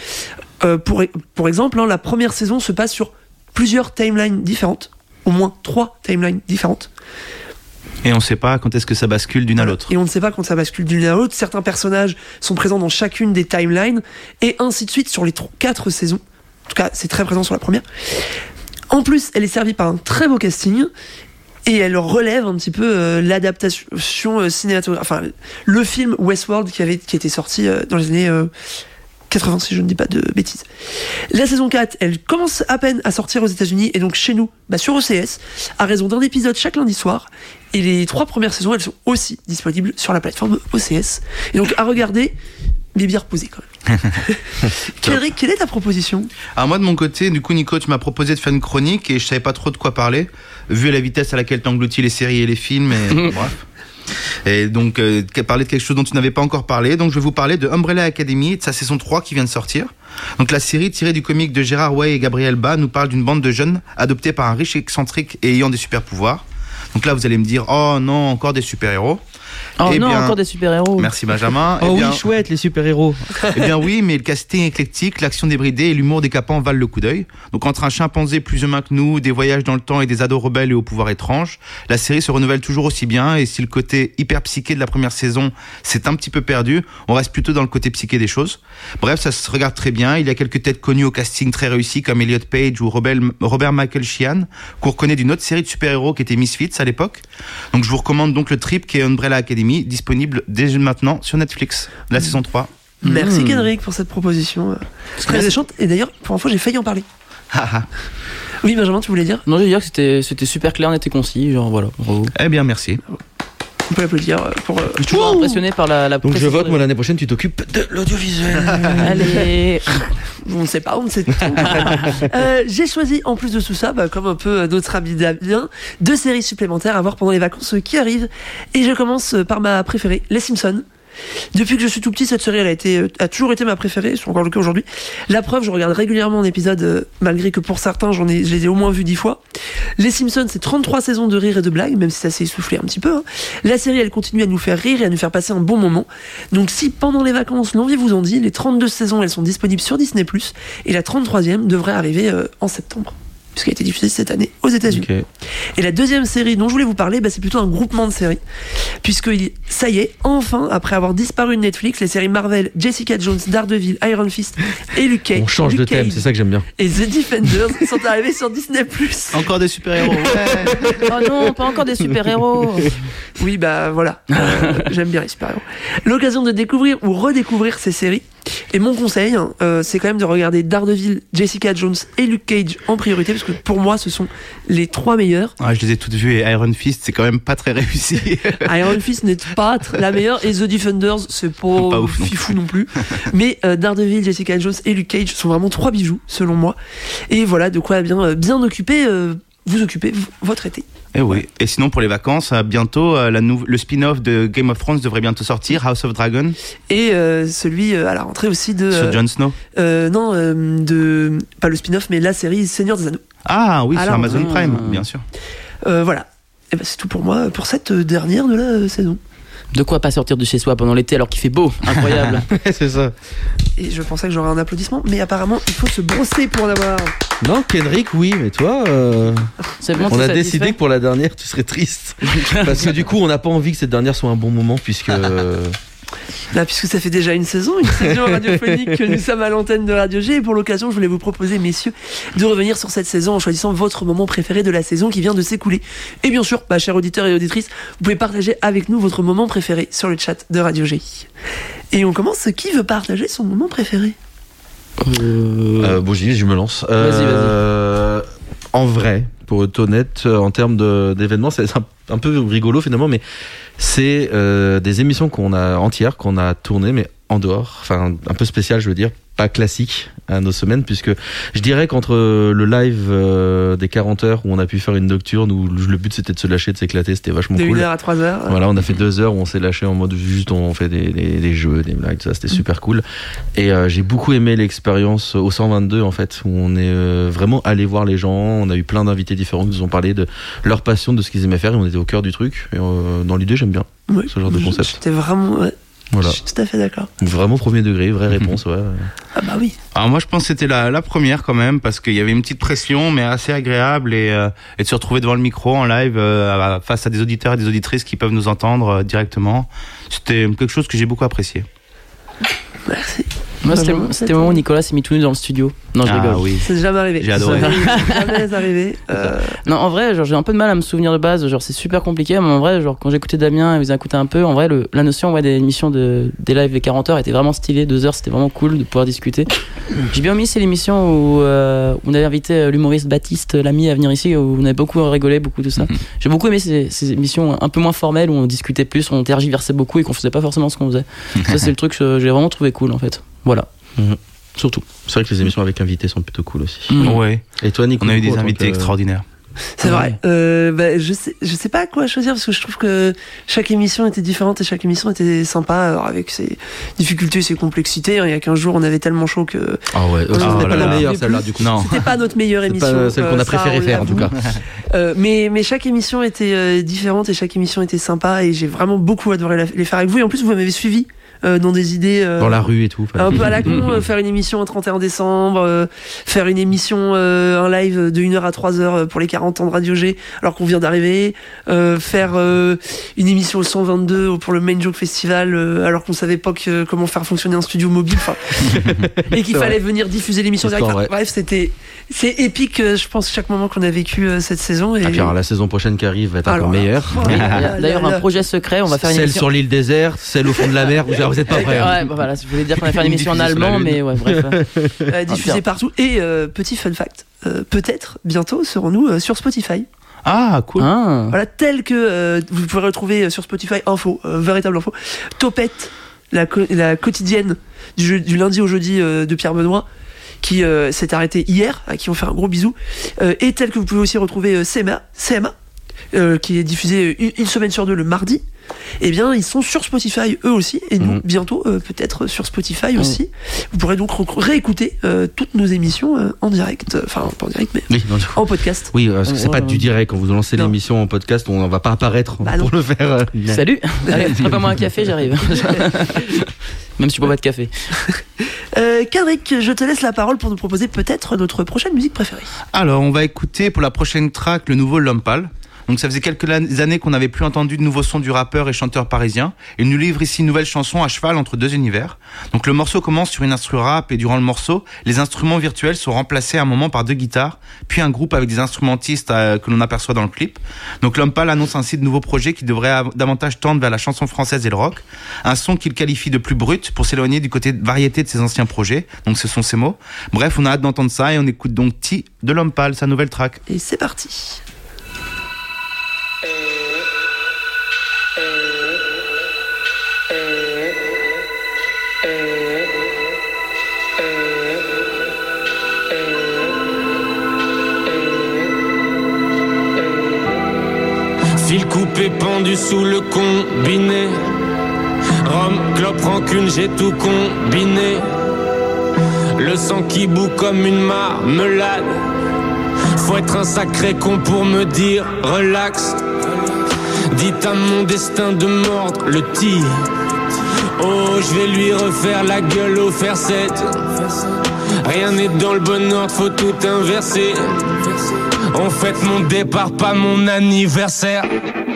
Pour exemple, la première saison se passe sur plusieurs timelines différentes, au moins 3 timelines différentes. Et on ne sait pas quand est-ce que ça bascule d'une à l'autre. Et on ne sait pas quand ça bascule d'une à l'autre. Certains personnages sont présents dans chacune des timelines, et ainsi de suite sur les 4 saisons. En tout cas, c'est très présent sur la première. En plus, elle est servie par un très beau casting, et elle relève un petit peu l'adaptation cinématographique. Enfin, le film Westworld qui était sorti dans les années 80 si je ne dis pas de bêtises. La saison 4, elle commence à peine à sortir aux États-Unis et donc chez nous, sur OCS, à raison d'un épisode chaque lundi soir. Et les 3 premières saisons, elles sont aussi disponibles sur la plateforme OCS. Et donc à regarder, mais bien reposé quand même. Kendrick, quelle est ta proposition ? Alors moi de mon côté, du coup Nico, tu m'as proposé de faire une chronique et je savais pas trop de quoi parler, vu la vitesse à laquelle tu engloutis les séries et les films et bref. Et donc parler de quelque chose dont tu n'avais pas encore parlé. Donc je vais vous parler de Umbrella Academy et de sa saison 3 qui vient de sortir. Donc la série tirée du comic de Gérard Way et Gabriel Bá nous parle d'une bande de jeunes adoptés par un riche excentrique et ayant des super pouvoirs. Donc là vous allez me dire oh non, encore des super-héros. Oh non, encore des super-héros. Merci Benjamin. Oh oui, chouette, les super-héros. Eh bien oui, mais le casting éclectique, l'action débridée et l'humour décapant valent le coup d'œil. Donc entre un chimpanzé plus humain que nous, des voyages dans le temps et des ados rebelles et au pouvoir étrange, la série se renouvelle toujours aussi bien et si le côté hyper psyché de la première saison s'est un petit peu perdu, on reste plutôt dans le côté psyché des choses. Bref, ça se regarde très bien. Il y a quelques têtes connues au casting très réussi comme Elliot Page ou Robert Michael Sheehan, qu'on reconnaît d'une autre série de super-héros qui était Misfits à l'époque. Donc je vous recommande donc le trip qui est Umbrella Academy, disponible dès maintenant sur Netflix, la saison 3. Merci Kendrick pour cette proposition. Très alléchante. Et d'ailleurs, pour info, j'ai failli en parler. Oui, Benjamin, tu voulais dire ? Non, je veux dire que c'était super clair, net et concis. Genre, voilà. Bravo. Eh bien, merci. On peut l'applaudir pour. Je suis toujours impressionné par la Donc je vote, moi l'année prochaine, tu t'occupes de l'audiovisuel. Allez. On ne sait pas. J'ai choisi, en plus de tout ça, comme un peu notre ami Damien, 2 séries supplémentaires à voir pendant les vacances qui arrivent. Et je commence par ma préférée, Les Simpsons. Depuis que je suis tout petit, cette série a toujours été ma préférée, c'est encore le cas aujourd'hui. La preuve, je regarde régulièrement un épisode, malgré que pour certains, je les ai au moins vus 10 fois. Les Simpsons, c'est 33 saisons de rire et de blagues, même si ça s'est essoufflé un petit peu. Hein. La série, elle continue à nous faire rire et à nous faire passer un bon moment. Donc si pendant les vacances, l'envie vous en dit, les 32 saisons, elles sont disponibles sur Disney+, et la 33e devrait arriver en septembre, puisqu'elle a été diffusée cette année aux États-Unis. Okay. Et la deuxième série dont je voulais vous parler, c'est plutôt un groupement de séries, puisque ça y est, enfin, après avoir disparu de Netflix, les séries Marvel, Jessica Jones, Daredevil, Iron Fist et Luke Cage. On change de thème, c'est ça que j'aime bien. Et The Defenders sont arrivés sur Disney+. Encore des super-héros. Oh non, pas encore des super-héros. Oui, voilà. J'aime bien les super-héros. L'occasion de découvrir ou redécouvrir ces séries. Et mon conseil, c'est quand même de regarder Daredevil, Jessica Jones et Luke Cage en priorité, parce que pour moi, ce sont les 3 meilleurs. Ouais, je les ai toutes vues et Iron Fist, c'est quand même pas très réussi. Iron Fist n'est pas la meilleure et The Defenders, c'est pas ouf fifou non plus. Mais Daredevil, Jessica Jones et Luke Cage sont vraiment 3 bijoux, selon moi. Et voilà, de quoi bien occuper, vous occuper votre été. Et oui. Et sinon pour les vacances, bientôt le spin-off de Game of Thrones devrait bientôt sortir, House of Dragon. Et celui à la rentrée aussi de. Sur Jon Snow. Non, pas le spin-off, mais la série Seigneur des Anneaux. Ah oui, sur Amazon Prime, bien sûr. Voilà. Et c'est tout pour moi pour cette dernière de la saison. De quoi pas sortir de chez soi pendant l'été alors qu'il fait beau, incroyable. C'est ça. Et je pensais que j'aurais un applaudissement, mais apparemment il faut se brosser pour en avoir. Non, Kendrick, oui, mais toi, c'est bon, on a décidé que pour la dernière, tu serais triste. Parce que du coup, on n'a pas envie que cette dernière soit un bon moment, puisque... Là, puisque ça fait déjà une saison radiophonique que nous sommes à l'antenne de Radio G, et pour l'occasion, je voulais vous proposer, messieurs, de revenir sur cette saison en choisissant votre moment préféré de la saison qui vient de s'écouler. Et bien sûr, chers auditeurs et auditrices, vous pouvez partager avec nous votre moment préféré sur le chat de Radio G. Et on commence. Qui veut partager son moment préféré ? Bon, je me lance. Vas-y. En vrai, pour être honnête, en termes d'événements, c'est un peu rigolo finalement, mais c'est des émissions qu'on a tournées, mais en dehors, enfin un peu spécial, je veux dire, pas classique à nos semaines, puisque je dirais qu'entre le live des 40 heures où on a pu faire une nocturne où le but c'était de se lâcher, de s'éclater, c'était vachement cool. De 1h à 3h. Voilà, on a fait 2 heures où on s'est lâché en mode juste on fait des jeux, des blagues, tout ça, c'était super cool. Et j'ai beaucoup aimé l'expérience au 122 en fait, où on est vraiment allé voir les gens, on a eu plein d'invités différents qui nous ont parlé de leur passion, de ce qu'ils aimaient faire, et on était au cœur du truc. Et dans l'idée, j'aime bien ce genre de concept. C'était vraiment... Voilà. Je suis tout à fait d'accord. Vraiment premier degré, vraie réponse, ouais. Ah bah oui. Alors moi je pense que c'était la première quand même, parce qu'il y avait une petite pression mais assez agréable, et de se retrouver devant le micro en live face à des auditeurs et des auditrices qui peuvent nous entendre directement. C'était quelque chose que j'ai beaucoup apprécié. Merci. Moi, c'était le moment où Nicolas s'est mis tout nu dans le studio. Non, je rigole. Oui. C'est jamais arrivé. J'ai adoré. Jamais arrivé. Non, en vrai, genre, j'ai un peu de mal à me souvenir de base. Genre, c'est super compliqué. Mais en vrai, genre, quand j'écoutais Damien et vous écoutez un peu, en vrai, la notion des émissions des lives des 40 heures était vraiment stylée. 2 heures, c'était vraiment cool de pouvoir discuter. J'ai bien mis, c'est l'émission où on avait invité l'humoriste Baptiste Lamy à venir ici, où on avait beaucoup rigolé, beaucoup tout ça. J'ai beaucoup aimé ces émissions un peu moins formelles où on discutait plus, on tergiversait beaucoup et qu'on faisait pas forcément ce qu'on faisait. Ça, c'est le truc que j'ai vraiment trouvé cool en fait. Voilà. Surtout. C'est vrai que les émissions avec invités sont plutôt cool aussi. Ouais. Et toi, Nico, on a eu des invités extraordinaires. C'est vrai. Je sais pas quoi choisir parce que je trouve que chaque émission était différente et chaque émission était sympa. Alors avec ses difficultés, ses complexités. Il y a 15 jours, on avait tellement chaud que. Ah ouais. C'était pas la meilleure celle-là du coup. Non. C'était pas notre meilleure émission. Pas celle qu'on a préféré faire en tout cas. Mais chaque émission était différente et chaque émission était sympa et j'ai vraiment beaucoup adoré les faire avec vous. Et en plus, vous m'avez suivi. Dans des idées dans la rue et tout un peu à la con, faire une émission au 31 décembre, faire une émission un live de 1h à 3h pour les 40 ans de Radio G alors qu'on vient d'arriver, faire une émission au 122 pour le Main Joke Festival alors qu'on savait pas comment faire fonctionner un studio mobile et qu'il fallait venir diffuser l'émission direct. Bref, c'est épique, je pense, chaque moment qu'on a vécu cette saison. Et puis alors, la saison prochaine qui arrive va être encore meilleure. D'ailleurs, un projet secret, on va faire une émission. Celle sur l'île déserte, celle au fond de la mer, vous êtes pas prêts. Ouais, voilà, je voulais dire qu'on va faire une émission en allemand, mais ouais, bref. Diffusée partout. Et petit fun fact, peut-être bientôt serons-nous sur Spotify. Ah, cool. Voilà, tel que vous pouvez retrouver sur Spotify véritable info. Topette, la quotidienne du lundi au jeudi de Pierre Benoît, qui s'est arrêtée hier, à qui on fait un gros bisou. Et tel que vous pouvez aussi retrouver CMA, qui est diffusé une semaine sur 2 le mardi. Eh bien, ils sont sur Spotify eux aussi, et nous bientôt peut-être sur Spotify aussi. Vous pourrez donc réécouter toutes nos émissions en direct, enfin pas en direct mais en podcast. Oui, parce que c'est pas du direct. Quand vous lancez l'émission en podcast, on va pas apparaître pour le faire. Salut, prépare-moi un café, j'arrive. Même si je bois pas de café. Kendrick, je te laisse la parole pour nous proposer peut-être notre prochaine musique préférée. Alors, on va écouter pour la prochaine track le nouveau L'Homme Pâle. Donc ça faisait quelques années qu'on n'avait plus entendu de nouveaux sons du rappeur et chanteur parisien. Il nous livre ici une nouvelle chanson à cheval entre 2 univers. Donc le morceau commence sur une instru rap et durant le morceau, les instruments virtuels sont remplacés à un moment par 2 guitares, puis un groupe avec des instrumentistes que l'on aperçoit dans le clip. Donc L'Homme Pâle annonce ainsi de nouveaux projets qui devraient davantage tendre vers la chanson française et le rock. Un son qu'il qualifie de plus brut pour s'éloigner du côté de variété de ses anciens projets. Donc ce sont ses mots. Bref, on a hâte d'entendre ça et on écoute donc T de L'Homme Pâle, sa nouvelle track. Et c'est parti. Fil coupé pendu sous le combiné. Rhum, clope, rancune, j'ai tout combiné. Le sang qui bout comme une marmelade. Faut être un sacré con pour me dire relax. Dites à mon destin de mordre le tir. Oh, je vais lui refaire la gueule au fer 7. Rien n'est dans le bon ordre, faut tout inverser. On fête mon départ, pas mon anniversaire.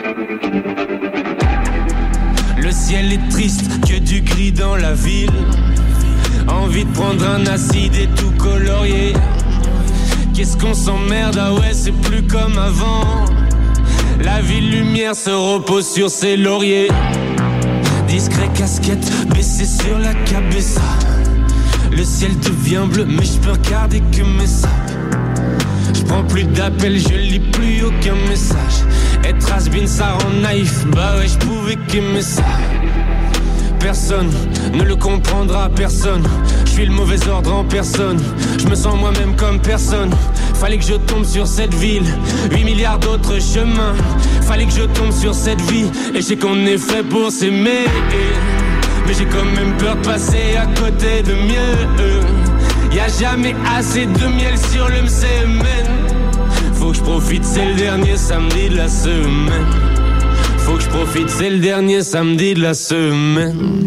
Le ciel est triste, que du gris dans la ville. Envie de prendre un acide et tout colorier. Qu'est-ce qu'on s'emmerde, ah ouais c'est plus comme avant. La ville lumière se repose sur ses lauriers. Discret casquette, baissée sur la cabeza. Le ciel devient bleu mais je peux regarder que mes sables. Je prends plus d'appels, je lis plus aucun message. Être has-been ça rend naïf, bah ouais je pouvais qu'aimer ça. Personne ne le comprendra, personne. Je suis le mauvais ordre en personne. Je me sens moi-même comme personne. Fallait que je tombe sur cette ville, 8 milliards d'autres chemins. Fallait que je tombe sur cette vie. Et je sais qu'on est fait pour s'aimer, mais j'ai quand même peur de passer à côté de mieux. Y'a jamais assez de miel sur le semaine. Faut que je profite, c'est le dernier samedi de la semaine. Faut que je profite, c'est le dernier samedi de la semaine.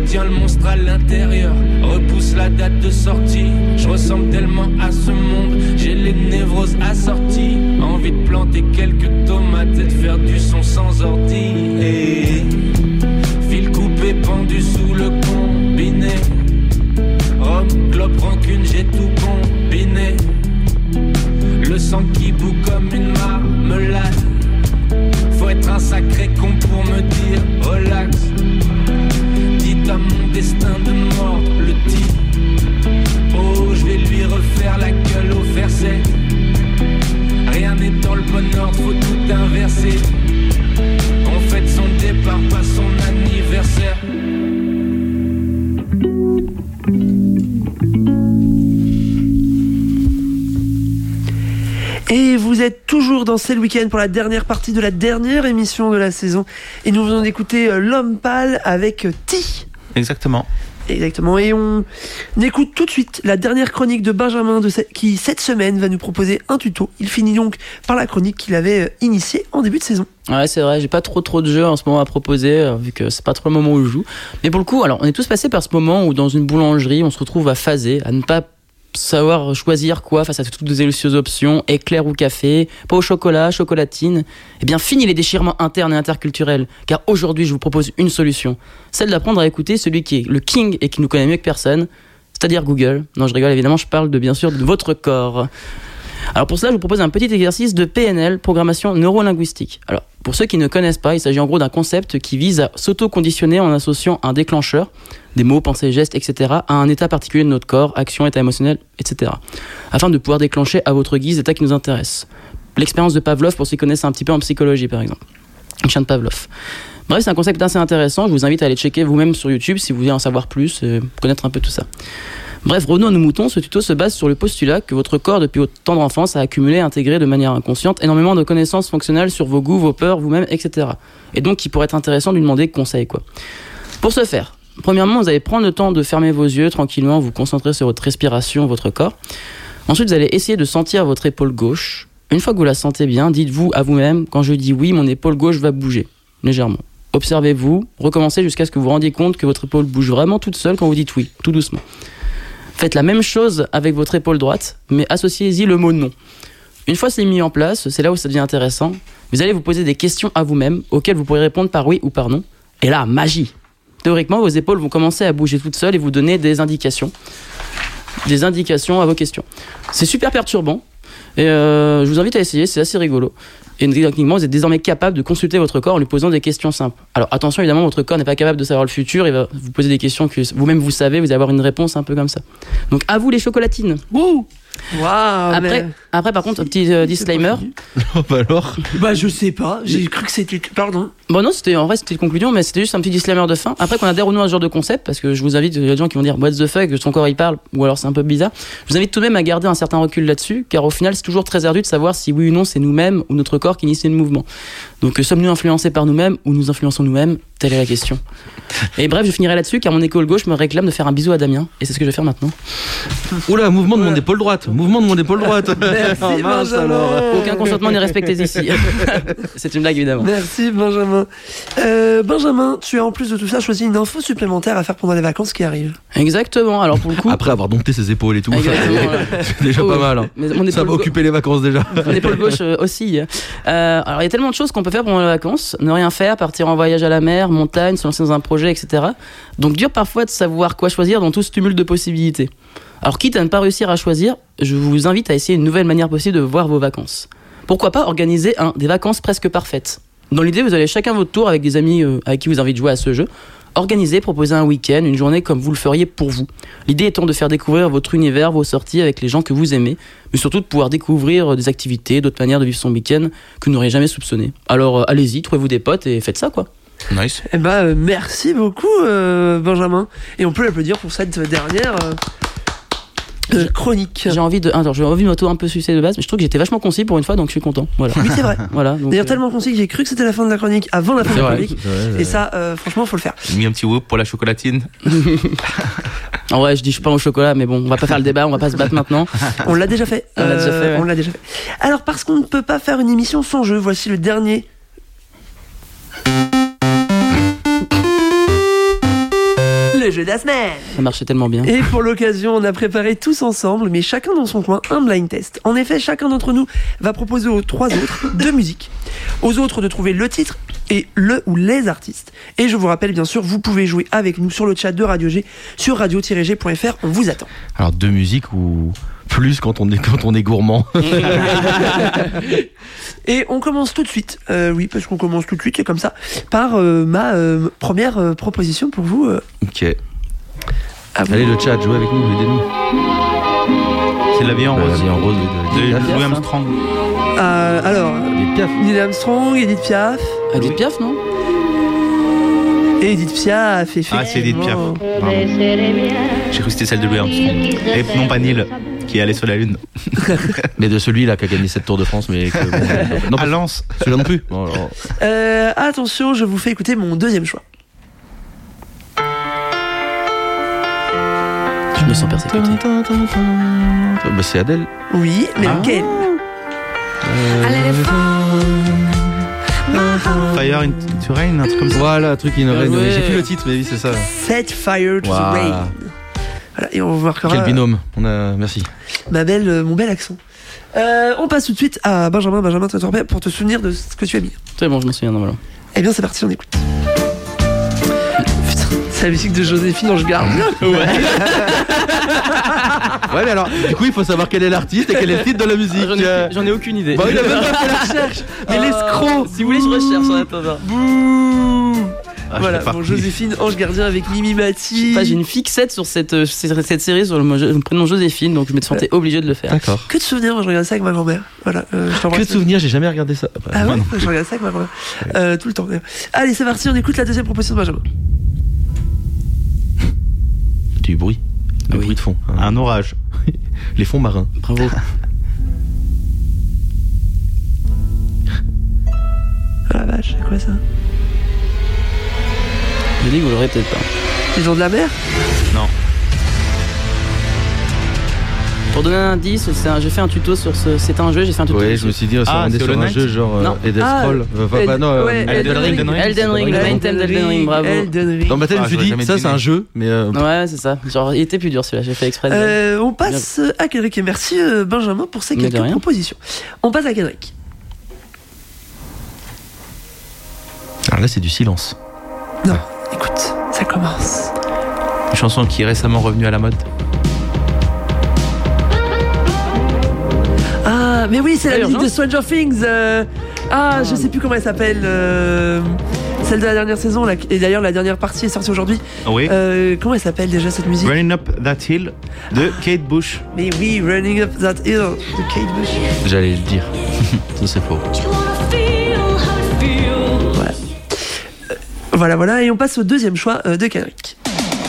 retiens le monstre à l'intérieur, repousse la date de sortie. Je ressemble tellement à ce monde, j'ai les névroses assorties. Envie de planter quelques tomates et de faire du son sans ordi. Et fil coupé pendu sous le combiné. Rhum, clope, rancune, j'ai tout combiné. Le sang qui bout comme une marmelade. Faut être un sacré con pour me dire relax. Dites à mon destin de mort le type. Oh, je vais lui refaire la gueule au fer sec. Rien n'est dans le bon ordre, faut tout inverser. On fête son départ, pas son anniversaire. Et vous êtes toujours dans C'est le week-end pour la dernière partie de la dernière émission de la saison. Et nous venons d'écouter L'Homme Pâle avec Ti. Exactement. Exactement. Et on écoute tout de suite la dernière chronique de Benjamin qui, cette semaine, va nous proposer un tuto. Il finit donc par la chronique qu'il avait initiée en début de saison. Ouais, c'est vrai, j'ai pas trop de jeux en ce moment à proposer, vu que c'est pas trop le moment où je joue. Mais pour le coup, alors, on est tous passés par ce moment où dans une boulangerie, on se retrouve à phaser, à ne pas savoir choisir quoi face à toutes les délicieuses options, éclair ou café, pas au chocolat, chocolatine. Eh bien, fini les déchirements internes et interculturels, car aujourd'hui, je vous propose une solution, celle d'apprendre à écouter celui qui est le king et qui nous connaît mieux que personne, c'est-à-dire Google. Non, je rigole, évidemment, je parle bien sûr de votre corps. Alors pour cela, je vous propose un petit exercice de PNL, programmation neurolinguistique. Alors, pour ceux qui ne connaissent pas, il s'agit en gros d'un concept qui vise à s'auto-conditionner en associant un déclencheur, des mots, pensées, gestes, etc., à un état particulier de notre corps, action, état émotionnel, etc., afin de pouvoir déclencher à votre guise l'état qui nous intéresse. L'expérience de Pavlov, pour ceux qui connaissent un petit peu en psychologie, par exemple. Le chien de Pavlov. Bref, c'est un concept assez intéressant, je vous invite à aller checker vous-même sur YouTube si vous voulez en savoir plus, connaître un peu tout ça. Bref, revenons à nos moutons, ce tuto se base sur le postulat que votre corps, depuis votre tendre enfance, a accumulé et intégré de manière inconsciente énormément de connaissances fonctionnelles sur vos goûts, vos peurs, vous-même, etc. Et donc, il pourrait être intéressant de lui demander conseil, quoi. Pour ce faire, premièrement, vous allez prendre le temps de fermer vos yeux tranquillement, vous concentrer sur votre respiration, votre corps. Ensuite, vous allez essayer de sentir votre épaule gauche. Une fois que vous la sentez bien, dites-vous à vous-même, quand je dis oui, mon épaule gauche va bouger, légèrement. Observez-vous, recommencez jusqu'à ce que vous vous rendiez compte que votre épaule bouge vraiment toute seule quand vous dites oui, tout doucement. Faites la même chose avec votre épaule droite, mais associez-y le mot non. Une fois c'est mis en place, c'est là où ça devient intéressant. Vous allez vous poser des questions à vous-même, auxquelles vous pourrez répondre par oui ou par non. Et là, magie! Théoriquement, vos épaules vont commencer à bouger toutes seules et vous donner des indications à vos questions. C'est super perturbant, et je vous invite à essayer, c'est assez rigolo. Et techniquement, vous êtes désormais capable de consulter votre corps en lui posant des questions simples. Alors attention, évidemment, votre corps n'est pas capable de savoir le futur, il va vous poser des questions que vous-même vous savez, vous allez avoir une réponse un peu comme ça. Donc à vous les chocolatines. Wouh! Waouh! Après, par contre, un petit disclaimer. Bah alors? Bah, je sais pas, j'ai cru que c'était. Pardon. Bon, non, c'était une conclusion, mais c'était juste un petit disclaimer de fin. Après, qu'on adhère ou non à ce genre de concept, parce que je vous invite, il y a des gens qui vont dire what the fuck, son corps il parle, ou alors c'est un peu bizarre. Je vous invite tout de même à garder un certain recul là-dessus, car au final, c'est toujours très ardu de savoir si oui ou non c'est nous-mêmes ou notre corps qui initie le mouvement. Donc, sommes-nous influencés par nous-mêmes ou nous influençons nous-mêmes? Telle est la question. Et bref, je finirai là-dessus, car mon épaule gauche me réclame de faire un bisou à Damien, et c'est ce que je vais faire maintenant. Oula, mouvement de mon épaule droite. Mouvement de mon épaule droite. Merci, mince, Benjamin. alors. Aucun consentement n'est respecté ici. C'est une blague, évidemment. Merci, Benjamin. Benjamin, tu as en plus de tout ça choisi une info supplémentaire à faire pendant les vacances qui arrivent. Exactement. Alors pour le coup, Après avoir dompté ses épaules et tout, c'est déjà Oh, pas mal. Hein. mais mon Ça va occuper les vacances déjà. Mon épaule gauche aussi. Alors il y a tellement de choses qu'on peut faire pendant les vacances. Ne rien faire, partir en voyage à la mer, montagne, se lancer dans un projet, etc. Donc dur parfois de savoir quoi choisir dans tout ce tumulte de possibilités. Alors quitte à ne pas réussir à choisir, je vous invite à essayer une nouvelle manière possible de voir vos vacances. Pourquoi pas organiser des vacances presque parfaites. Dans l'idée, vous allez chacun votre tour avec des amis avec qui vous avez envie de jouer à ce jeu. Organisez, proposez un week-end, une journée comme vous le feriez pour vous. L'idée étant de faire découvrir votre univers, vos sorties avec les gens que vous aimez, mais surtout de pouvoir découvrir des activités, d'autres manières de vivre son week-end que vous n'auriez jamais soupçonné. Alors allez-y, trouvez-vous des potes et faites ça quoi. Nice. Eh ben, merci beaucoup, Benjamin. Et on peut l'applaudir pour cette dernière chronique. J'ai envie de m'auto un peu sucer de base, mais je trouve que j'étais vachement concis pour une fois, donc je suis content. Voilà. Oui, c'est vrai. Voilà, donc, d'ailleurs, tellement concis que j'ai cru que c'était la fin de la chronique avant la fin de la chronique. vrai. Et ça, franchement, faut le faire. J'ai mis un petit whoop pour la chocolatine. En vrai, je dis je suis pas au chocolat, mais bon, on va pas faire le débat, on va pas se battre maintenant. On l'a déjà fait. On l'a déjà fait. Alors, parce qu'on ne peut pas faire une émission sans jeu, voici le dernier. le jeu de la semaine. Ça marchait tellement bien. Et pour l'occasion, on a préparé tous ensemble, mais chacun dans son coin, un blind test. En effet, chacun d'entre nous va proposer aux 3 autres 2 musiques. Aux autres de trouver le titre et le ou les artistes. Et je vous rappelle, bien sûr, vous pouvez jouer avec nous sur le chat de Radio G, sur radio-g.fr. On vous attend. Alors 2 musiques ou plus quand on est gourmand. Et on commence tout de suite. Oui, parce qu'on commence tout de suite, c'est comme ça, par ma première proposition pour vous. Ok. Allez, le chat, jouez avec nous, aidez-nous. C'est La vie en rose. La vie en rose de Louis Armstrong. Alors, Neil Armstrong, Edith Piaf. Edith Piaf, non? Et Edith Piaf, effectivement. Ah, c'est Edith Piaf. J'ai cru que c'était celle de Louis Armstrong. Et non, pas Neil, qui est allé sur la Lune. Mais de celui-là qui a gagné 7 Tours de France, mais que, bon, non, à Lens. Celui-là non plus. Bon, Attention, je vous fais écouter mon deuxième choix. Je me sens persécuté. Bah, c'est Adèle. Oui, mais lequel? Fire into Rain, un truc comme ça. Voilà, un truc in rain. Ouais. J'ai plus le titre, mais oui, c'est ça. Set fire to the rain. Voilà, et on remarquera. Quel binôme. Merci. Mon bel accent. On passe tout de suite à Benjamin Totorpé pour te souvenir de ce que tu as mis. C'est bon, je m'en souviens normalement. Eh bien, c'est parti, on écoute. Putain, c'est la musique de Joséphine Ange Gardien. Ouais, mais alors, du coup, il faut savoir quel est l'artiste et quel est le titre de la musique. J'en ai aucune idée. Bah, il a même pas fait la recherche. Mais l'escroc. Si vous voulez, je recherche en attendant. Bouh. Ah, voilà, bon, Joséphine Ange Gardien avec Mimi Mati. J'ai une fixette sur cette série sur le prénom Joséphine, donc je me sentais obligé de le faire. D'accord. Que de souvenirs, moi je regarde ça avec ma grand-mère. Voilà, Que de souvenirs, j'ai jamais regardé ça. Ah ouais, je regarde ça avec ma grand-mère. Tout le temps. Allez, c'est parti, on écoute la deuxième proposition de Benjamin. Du bruit. Du bruit de fond. Un orage. Les fonds marins. Bravo. Ah la vache, c'est quoi ça? Je dis que vous l'aurez peut-être pas. Les gens de la mer? Non. Pour donner un indice, j'ai fait un tuto sur c'est un jeu, j'ai fait un tuto. Ouais, je me suis dit, ça rendait sur un jeu genre Elden Scroll. Elden Ring, le main theme d'Elden Ring, bravo. Dans ma tête, je me suis dit, ça c'est un jeu, mais. Ouais, c'est ça. Genre, il était plus dur celui-là, j'ai fait exprès. On passe à Kendrick et merci Benjamin pour ces quelques propositions. On passe à Kendrick. Alors là, c'est du silence. Non, écoute, ça commence. Une chanson qui est récemment revenue à la mode. Ah, mais oui, c'est la musique de Stranger Things. Je sais plus comment elle s'appelle. Celle de la dernière saison, là, et d'ailleurs la dernière partie est sortie aujourd'hui. Oui. Comment elle s'appelle déjà cette musique? Running Up That Hill de Kate Bush. Mais oui, Running Up That Hill de Kate Bush. J'allais le dire. Ça c'est faux. Voilà, et on passe au deuxième choix de Kendrick.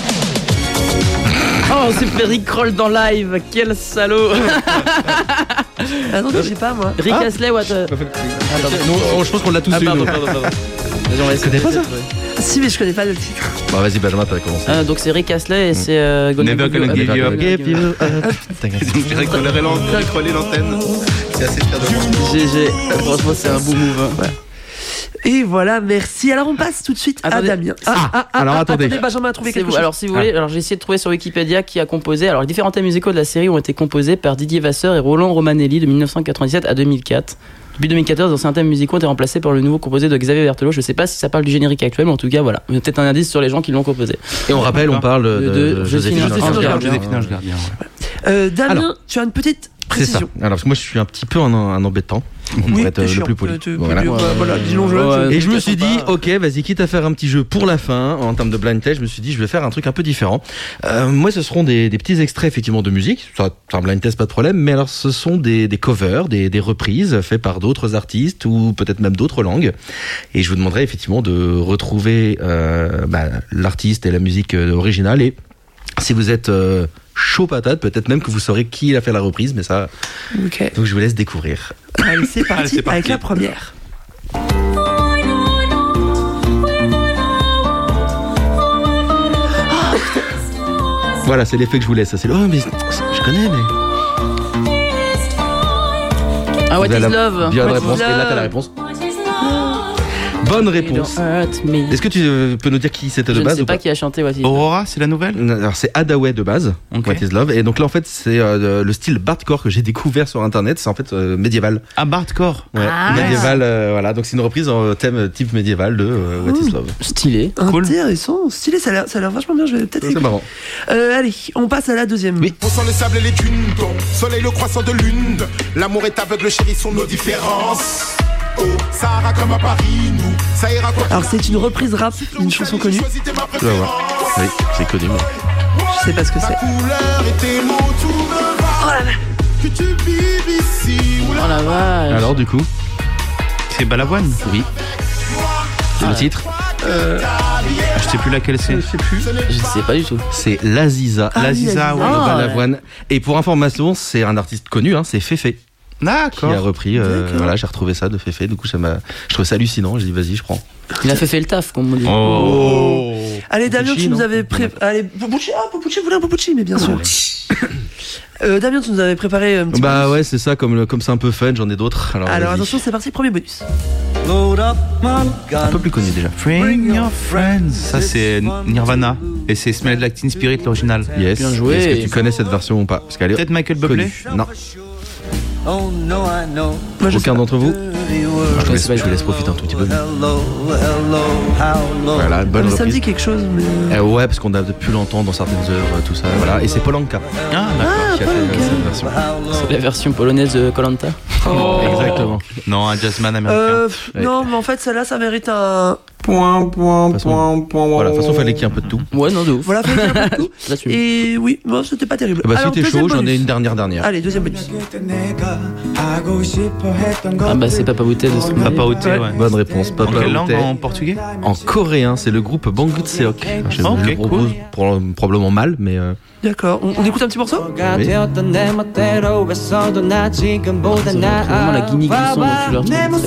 Oh, c'est fait Rick Roll dans live, quel salaud. Attends, j'ai pas moi. Rick Astley, what? Non, je pense qu'on l'a tous eu. Pardon. Vas-y, on va essayer. Tu connais pas ça? Si, mais je connais pas le titre. Bah vas-y, Benjamin, t'as commencé. Donc c'est Rick Astley et c'est Never Gonna Give You Up. Donc direct qu'on aurait décollé l'antenne. C'est assez fier de moi. GG, franchement c'est un beau move. Ouais. Et voilà, merci. Alors on passe tout de suite à Damien. Alors attendez. Benjamin a trouvé quelque chose. Alors si vous voulez, alors j'ai essayé de trouver sur Wikipédia qui a composé. Alors les différents thèmes musicaux de la série ont été composés par Didier Vasseur et Roland Romanelli de 1997 à 2004. Depuis 2014, l'ancien thème musicaux ont été remplacés par le nouveau composé de Xavier Berthelot. Je sais pas si ça parle du générique actuel, mais en tout cas voilà. Peut-être un indice sur les gens qui l'ont composé. Et on rappelle, on parle de Joséphine Ange Gardien. Damien, tu as une petite précision. C'est ça. Alors parce que moi je suis un petit peu un embêtant. On va être le plus poli. Voilà, disons-le. Et je me suis dit, ok, vas-y, quitte à faire un petit jeu pour la fin, en termes de blind test, je me suis dit, je vais faire un truc un peu différent. Moi, ce seront des petits extraits, effectivement, de musique. Ça, un blind test, pas de problème. Mais alors, ce sont des covers, des reprises faites par d'autres artistes ou peut-être même d'autres langues. Et je vous demanderai, effectivement, de retrouver l'artiste et la musique originale. Et si vous êtes chaud patate, peut-être même que vous saurez qui a fait la reprise, mais ça. Okay. Donc je vous laisse découvrir. Allez, c'est parti avec la première. Voilà, c'est l'effet que je vous laisse. C'est mais je connais, mais. Ah, What is Love? Bien la réponse. Et là, t'as la réponse. Bonne réponse. Est-ce que tu peux nous dire qui c'était de base? Je ne sais pas qui a chanté What Is Love. Aurora, c'est la nouvelle? Alors c'est Hadaway de base, What Is Love. Et donc là en fait c'est le style bardcore que j'ai découvert sur internet. C'est en fait médiéval. Ah, bardcore. Ouais, médiéval. Voilà, donc c'est une reprise en thème type médiéval de What Is Love. Stylé. Intéressant, stylé, ça a l'air vachement bien. Je vais peut-être. C'est marrant. Allez, on passe à la deuxième. Oui. On sent les sables et les dunes, ton soleil le croissant de lune. L'amour est aveugle, chérie, sont nos différences. Oh, Sahara comme à Paris, nous, ça ira quoi. Alors c'est une reprise rap d'une chanson connue. Je vais voir. Oui, c'est connu. Mais... Je sais pas ce que c'est. Oh la vache. Que tu vives ici. Oh la vache. Alors du coup, C'est Balavoine? oui. Le titre, Je sais plus laquelle c'est. Je sais plus. Je sais pas du tout. c'est L'Aziza. Ah, L'Aziza, oui, ouais. de Ah, Balavoine. Et pour information, c'est un artiste connu, hein, c'est Féfé qui a D'accord. repris. Voilà, j'ai retrouvé ça de Féfé. Du coup, je trouvais ça hallucinant. J'ai dit vas-y, je prends. Il a fait le taf, comme on dit. Oh. Allez, Damien, Popucci, tu nous non avais préparé. Allez, Popucci, vous voulez un Popucci, mais bien sûr. Damien, tu nous avais préparé un petit Bah bonus. ouais, c'est ça. Comme c'est un peu fun, j'en ai d'autres. Alors vas-y. Attention, c'est parti, premier bonus. Un peu plus connu déjà. Bring your friends. Ça, c'est Nirvana. Et c'est Smell Like Teen Spirit, l'original. Yes. Bien joué. Est-ce que tu connais cette version ou pas? Parce qu'elle est Peut-être Michael Bublé? connue. Non. Moi, je sais Aucun pas. d'entre vous? Je vous laisse profiter un tout petit peu. Voilà, bonne Ça me reprise. dit quelque chose, mais. Ouais, parce qu'on a pu l'entendre dans certaines heures, tout ça. Voilà. Et c'est Paul Anka Ah, qui a fait cette version. C'est la version polonaise de Koh-Lanta. Exactement. non, un jazzman américain. Ouais. Non, mais en fait, celle-là, ça mérite un. Voilà, de toute façon, fallait qu'il y ait un peu de tout. Ouais, non, de ouf. Voilà, fait un peu de tout. Là-dessus. Et oui, bon, c'était pas terrible. Bah, Alors, si t'es deuxième chaud, j'en ai bonus. une dernière. Allez, deuxième bonus. Ah bah c'est Papa Outé de Stromae. Papa Outé, ouais. Bonne réponse. En Papa quelle langue? Outé. En portugais? En coréen, c'est le groupe Banggood Seok. Je Ok, le propose probablement mal, mais D'accord. On écoute un petit morceau? oui. C'est vraiment la guinée du son, donc tu leur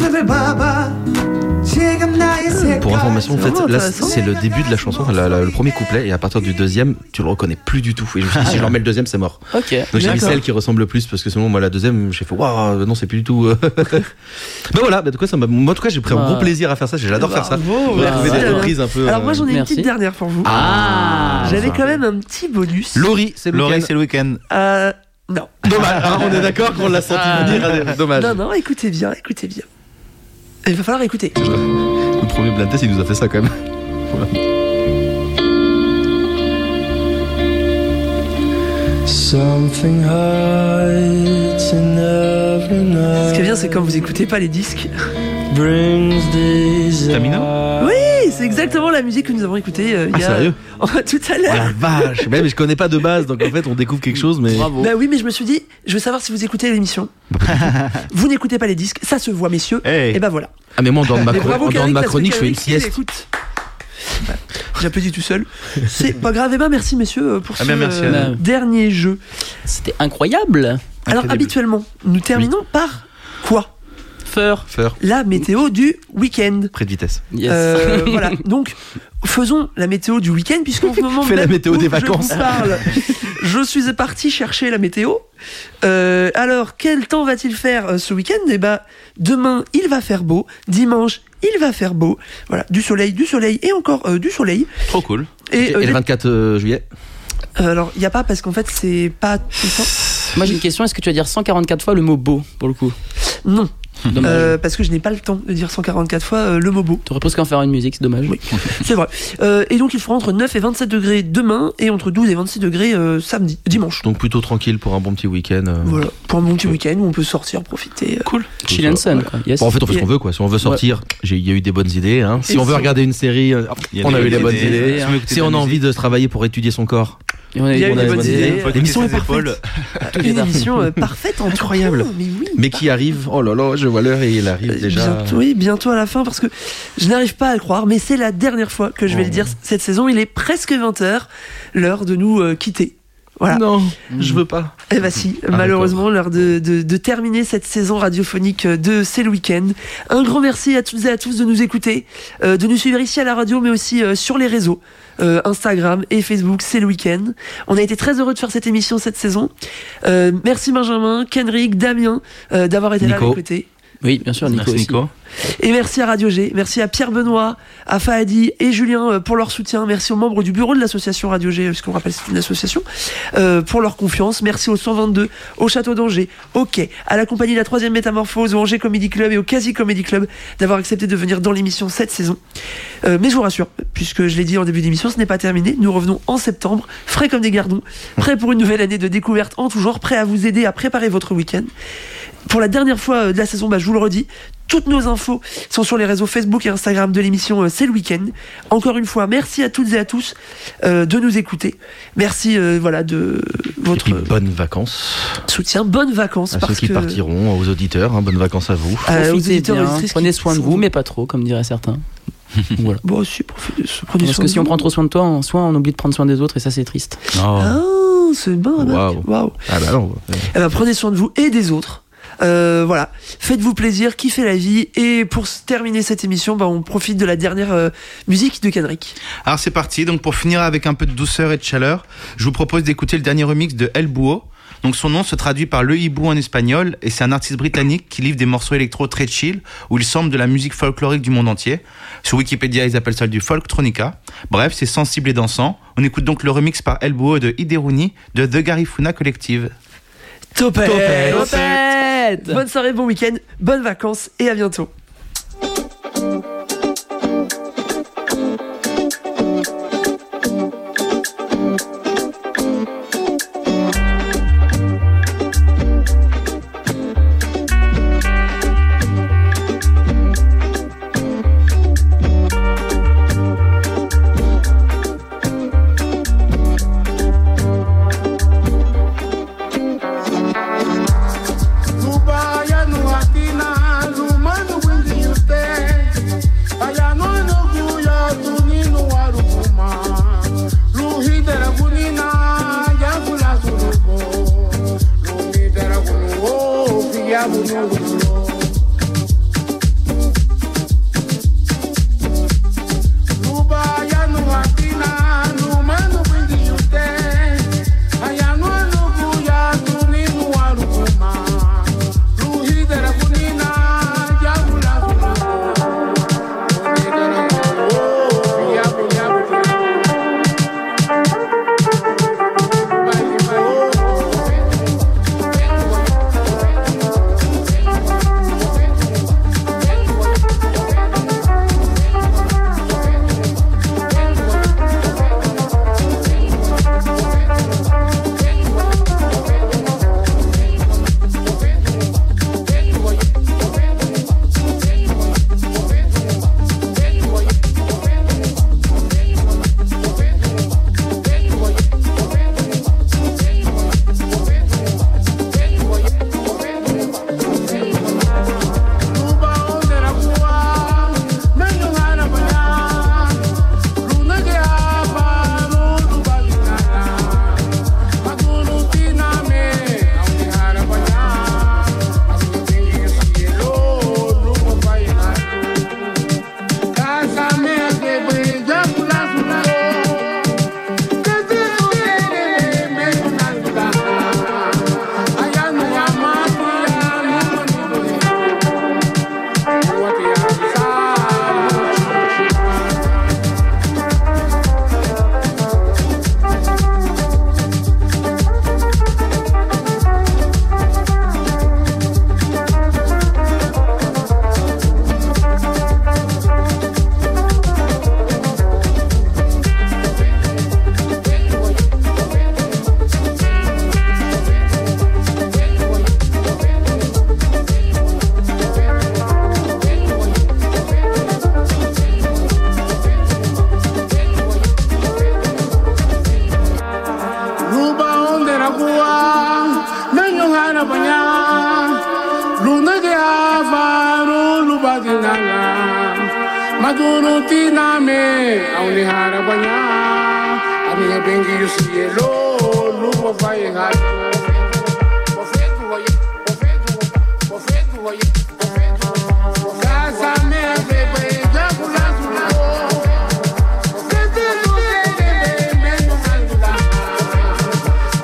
Pour information, en fait, vraiment là, intéressant. c'est le début de la chanson, enfin, le premier couplet, et à partir du deuxième, tu le reconnais plus du tout. Et je me suis dit, si je leur mets le deuxième, c'est mort. Ok. Donc j'ai mis D'accord. celle qui ressemble le plus, parce que sinon, moi, la deuxième, j'ai fait, waouh, non, c'est plus du tout. Ben voilà, de quoi ça m'a. Moi, en tout cas, j'ai pris un bon plaisir à faire ça. J'adore faire ça. Bravo, J'ai merci, trouvé des Damien. reprises un peu. Alors, moi, j'en ai une Merci. petite dernière pour vous. Ah. J'avais quand même un petit bonus. Laurie, c'est le Laurie, week-end. c'est le week-end. Non. Dommage, hein, on est d'accord qu'on l'a senti venir. Dommage. Non, écoutez bien. Il va falloir écouter. Le premier blind test, il nous a fait ça quand même. Something hides in every night. Ce qui est bien, c'est quand vous écoutez pas les disques. Brings these Tamino? Oui, c'est exactement la musique que nous avons écoutée il y a sérieux tout à Oh l'heure. la vache. Mais je connais pas de base, donc en fait, on découvre quelque chose, mais. Bravo. Bah oui, mais je me suis dit, je veux savoir si vous écoutez l'émission. Vous n'écoutez pas les disques, ça se voit, messieurs. Hey. Et bah voilà. Ah, mais moi, dans Mais bravo, ma Karine, parce que chronique, je fais une Karine, sieste. écoute. Ouais, j'applaudis tout seul. C'est pas grave. Et bah merci, messieurs, pour Ah ce bien, merci, Anna. dernier jeu. C'était incroyable. Alors, Incroyable. habituellement, nous terminons par quoi? Feur. La météo du week-end. Près de vitesse. Yes. Voilà, donc faisons la météo du week-end, puisqu'en ce moment Fais la même météo où des je vacances. vous parle, je suis parti chercher la météo. Alors, quel temps va-t-il faire ce week-end? Eh ben, demain, il va faire beau. Dimanche, il va faire beau. Voilà, du soleil et encore du soleil. Trop cool. Et, Et le 24 juillet. alors, il n'y a pas, parce qu'en fait, c'est pas tout le temps. Moi j'ai une question, est-ce que tu vas dire 144 fois le mot beau pour le coup? Non, Dommage. parce que je n'ai pas le temps de dire 144 fois le mot beau. T'aurais presque en faire une musique, c'est dommage. Oui. C'est vrai. Et donc, il fera entre 9 et 27 degrés demain et entre 12 et 26 degrés dimanche. Donc plutôt tranquille pour un bon petit week-end. Voilà, pour un bon petit week-end où on peut sortir, profiter. Cool. Chill and sun, quoi. Yes. Bon, en fait, on fait ce qu'on veut, quoi. Si on veut sortir, il y a eu des bonnes idées. Hein. Si on veut regarder une série, on a eu des bonnes idées. Si on a envie de travailler pour étudier son corps, Et on a Il y a eu on des a bonnes bonnes idées. l'émission est Ses épaules. parfaite. Une émission parfaite en Incroyable. Mais oui. Mais qui arrive, oh là là, je vois l'heure et il arrive déjà. Bientôt à la fin, parce que je n'arrive pas à le croire, mais c'est la dernière fois que je vais le dire cette saison. Il est presque 20h, l'heure de nous quitter. Voilà. Non, je veux pas. Eh bah si, malheureusement, l'heure de terminer cette saison radiophonique de C'est le week-end. Un grand merci à toutes et à tous de nous écouter, de nous suivre ici à la radio, mais aussi sur les réseaux, Instagram et Facebook, C'est le week-end. On a été très heureux de faire cette émission cette saison. Merci Benjamin, Kenrick, Damien, d'avoir été là à Nico. mes côtés. Oui, bien sûr, Nico. Merci aussi. Nico. Et merci à Radio G, merci à Pierre Benoît, à Fahadi et Julien pour leur soutien. Merci aux membres du bureau de l'association Radio G, parce qu'on rappelle c'est une association, pour leur confiance. Merci au 122, au Château d'Angers, au Quai, à la compagnie La Troisième Métamorphose, au Angers Comedy Club et au Quasi Comedy Club d'avoir accepté de venir dans l'émission cette saison. Mais je vous rassure, puisque je l'ai dit en début d'émission, ce n'est pas terminé. Nous revenons en septembre, frais comme des gardons, prêts pour une nouvelle année de découverte en tout genre, prêts à vous aider à préparer votre week-end. Pour la dernière fois de la saison, je vous le redis, toutes nos infos sont sur les réseaux Facebook et Instagram de l'émission C'est le week-end. Encore une fois, merci à toutes et à tous de nous écouter. Merci de votre Et puis, bonnes vacances soutien. Bonnes vacances. à ceux qui partiront, aux auditeurs. Bonnes vacances à vous. aux Profitez auditeurs et bien, auditrices prenez qui soin de sont- vous, mais pas trop, comme diraient certains. Voilà. Bon, aussi, prenez Parce soin que de si on vous. prend trop soin de toi, soit on oublie de prendre soin des autres, et ça c'est triste. Ah, c'est bon, Waouh. waouh. Ah bah non. Eh ben, prenez soin de vous et des autres. Voilà, faites-vous plaisir, kiffez la vie. Et pour terminer cette émission, on profite de la dernière musique de Kenrick. Alors c'est parti, donc pour finir avec un peu de douceur et de chaleur, je vous propose d'écouter le dernier remix de El Búho. Donc son nom se traduit par le hibou en espagnol et c'est un artiste britannique qui livre des morceaux électro très chill où il semble de la musique folklorique du monde entier. Sur Wikipédia, ils appellent ça du folktronica. Bref, c'est sensible et dansant. On écoute donc le remix par El Búho de Hideruni de The Garifuna Collective. Topette. Topette. Bonne soirée, bon week-end, bonnes vacances et à bientôt.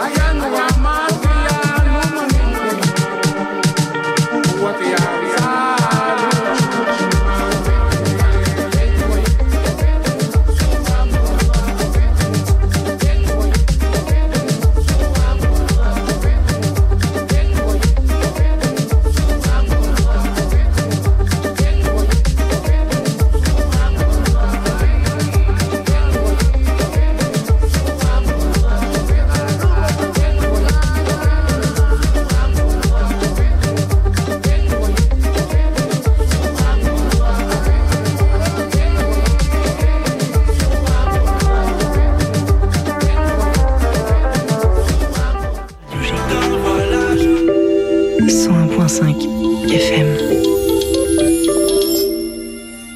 What the 101.5 FM.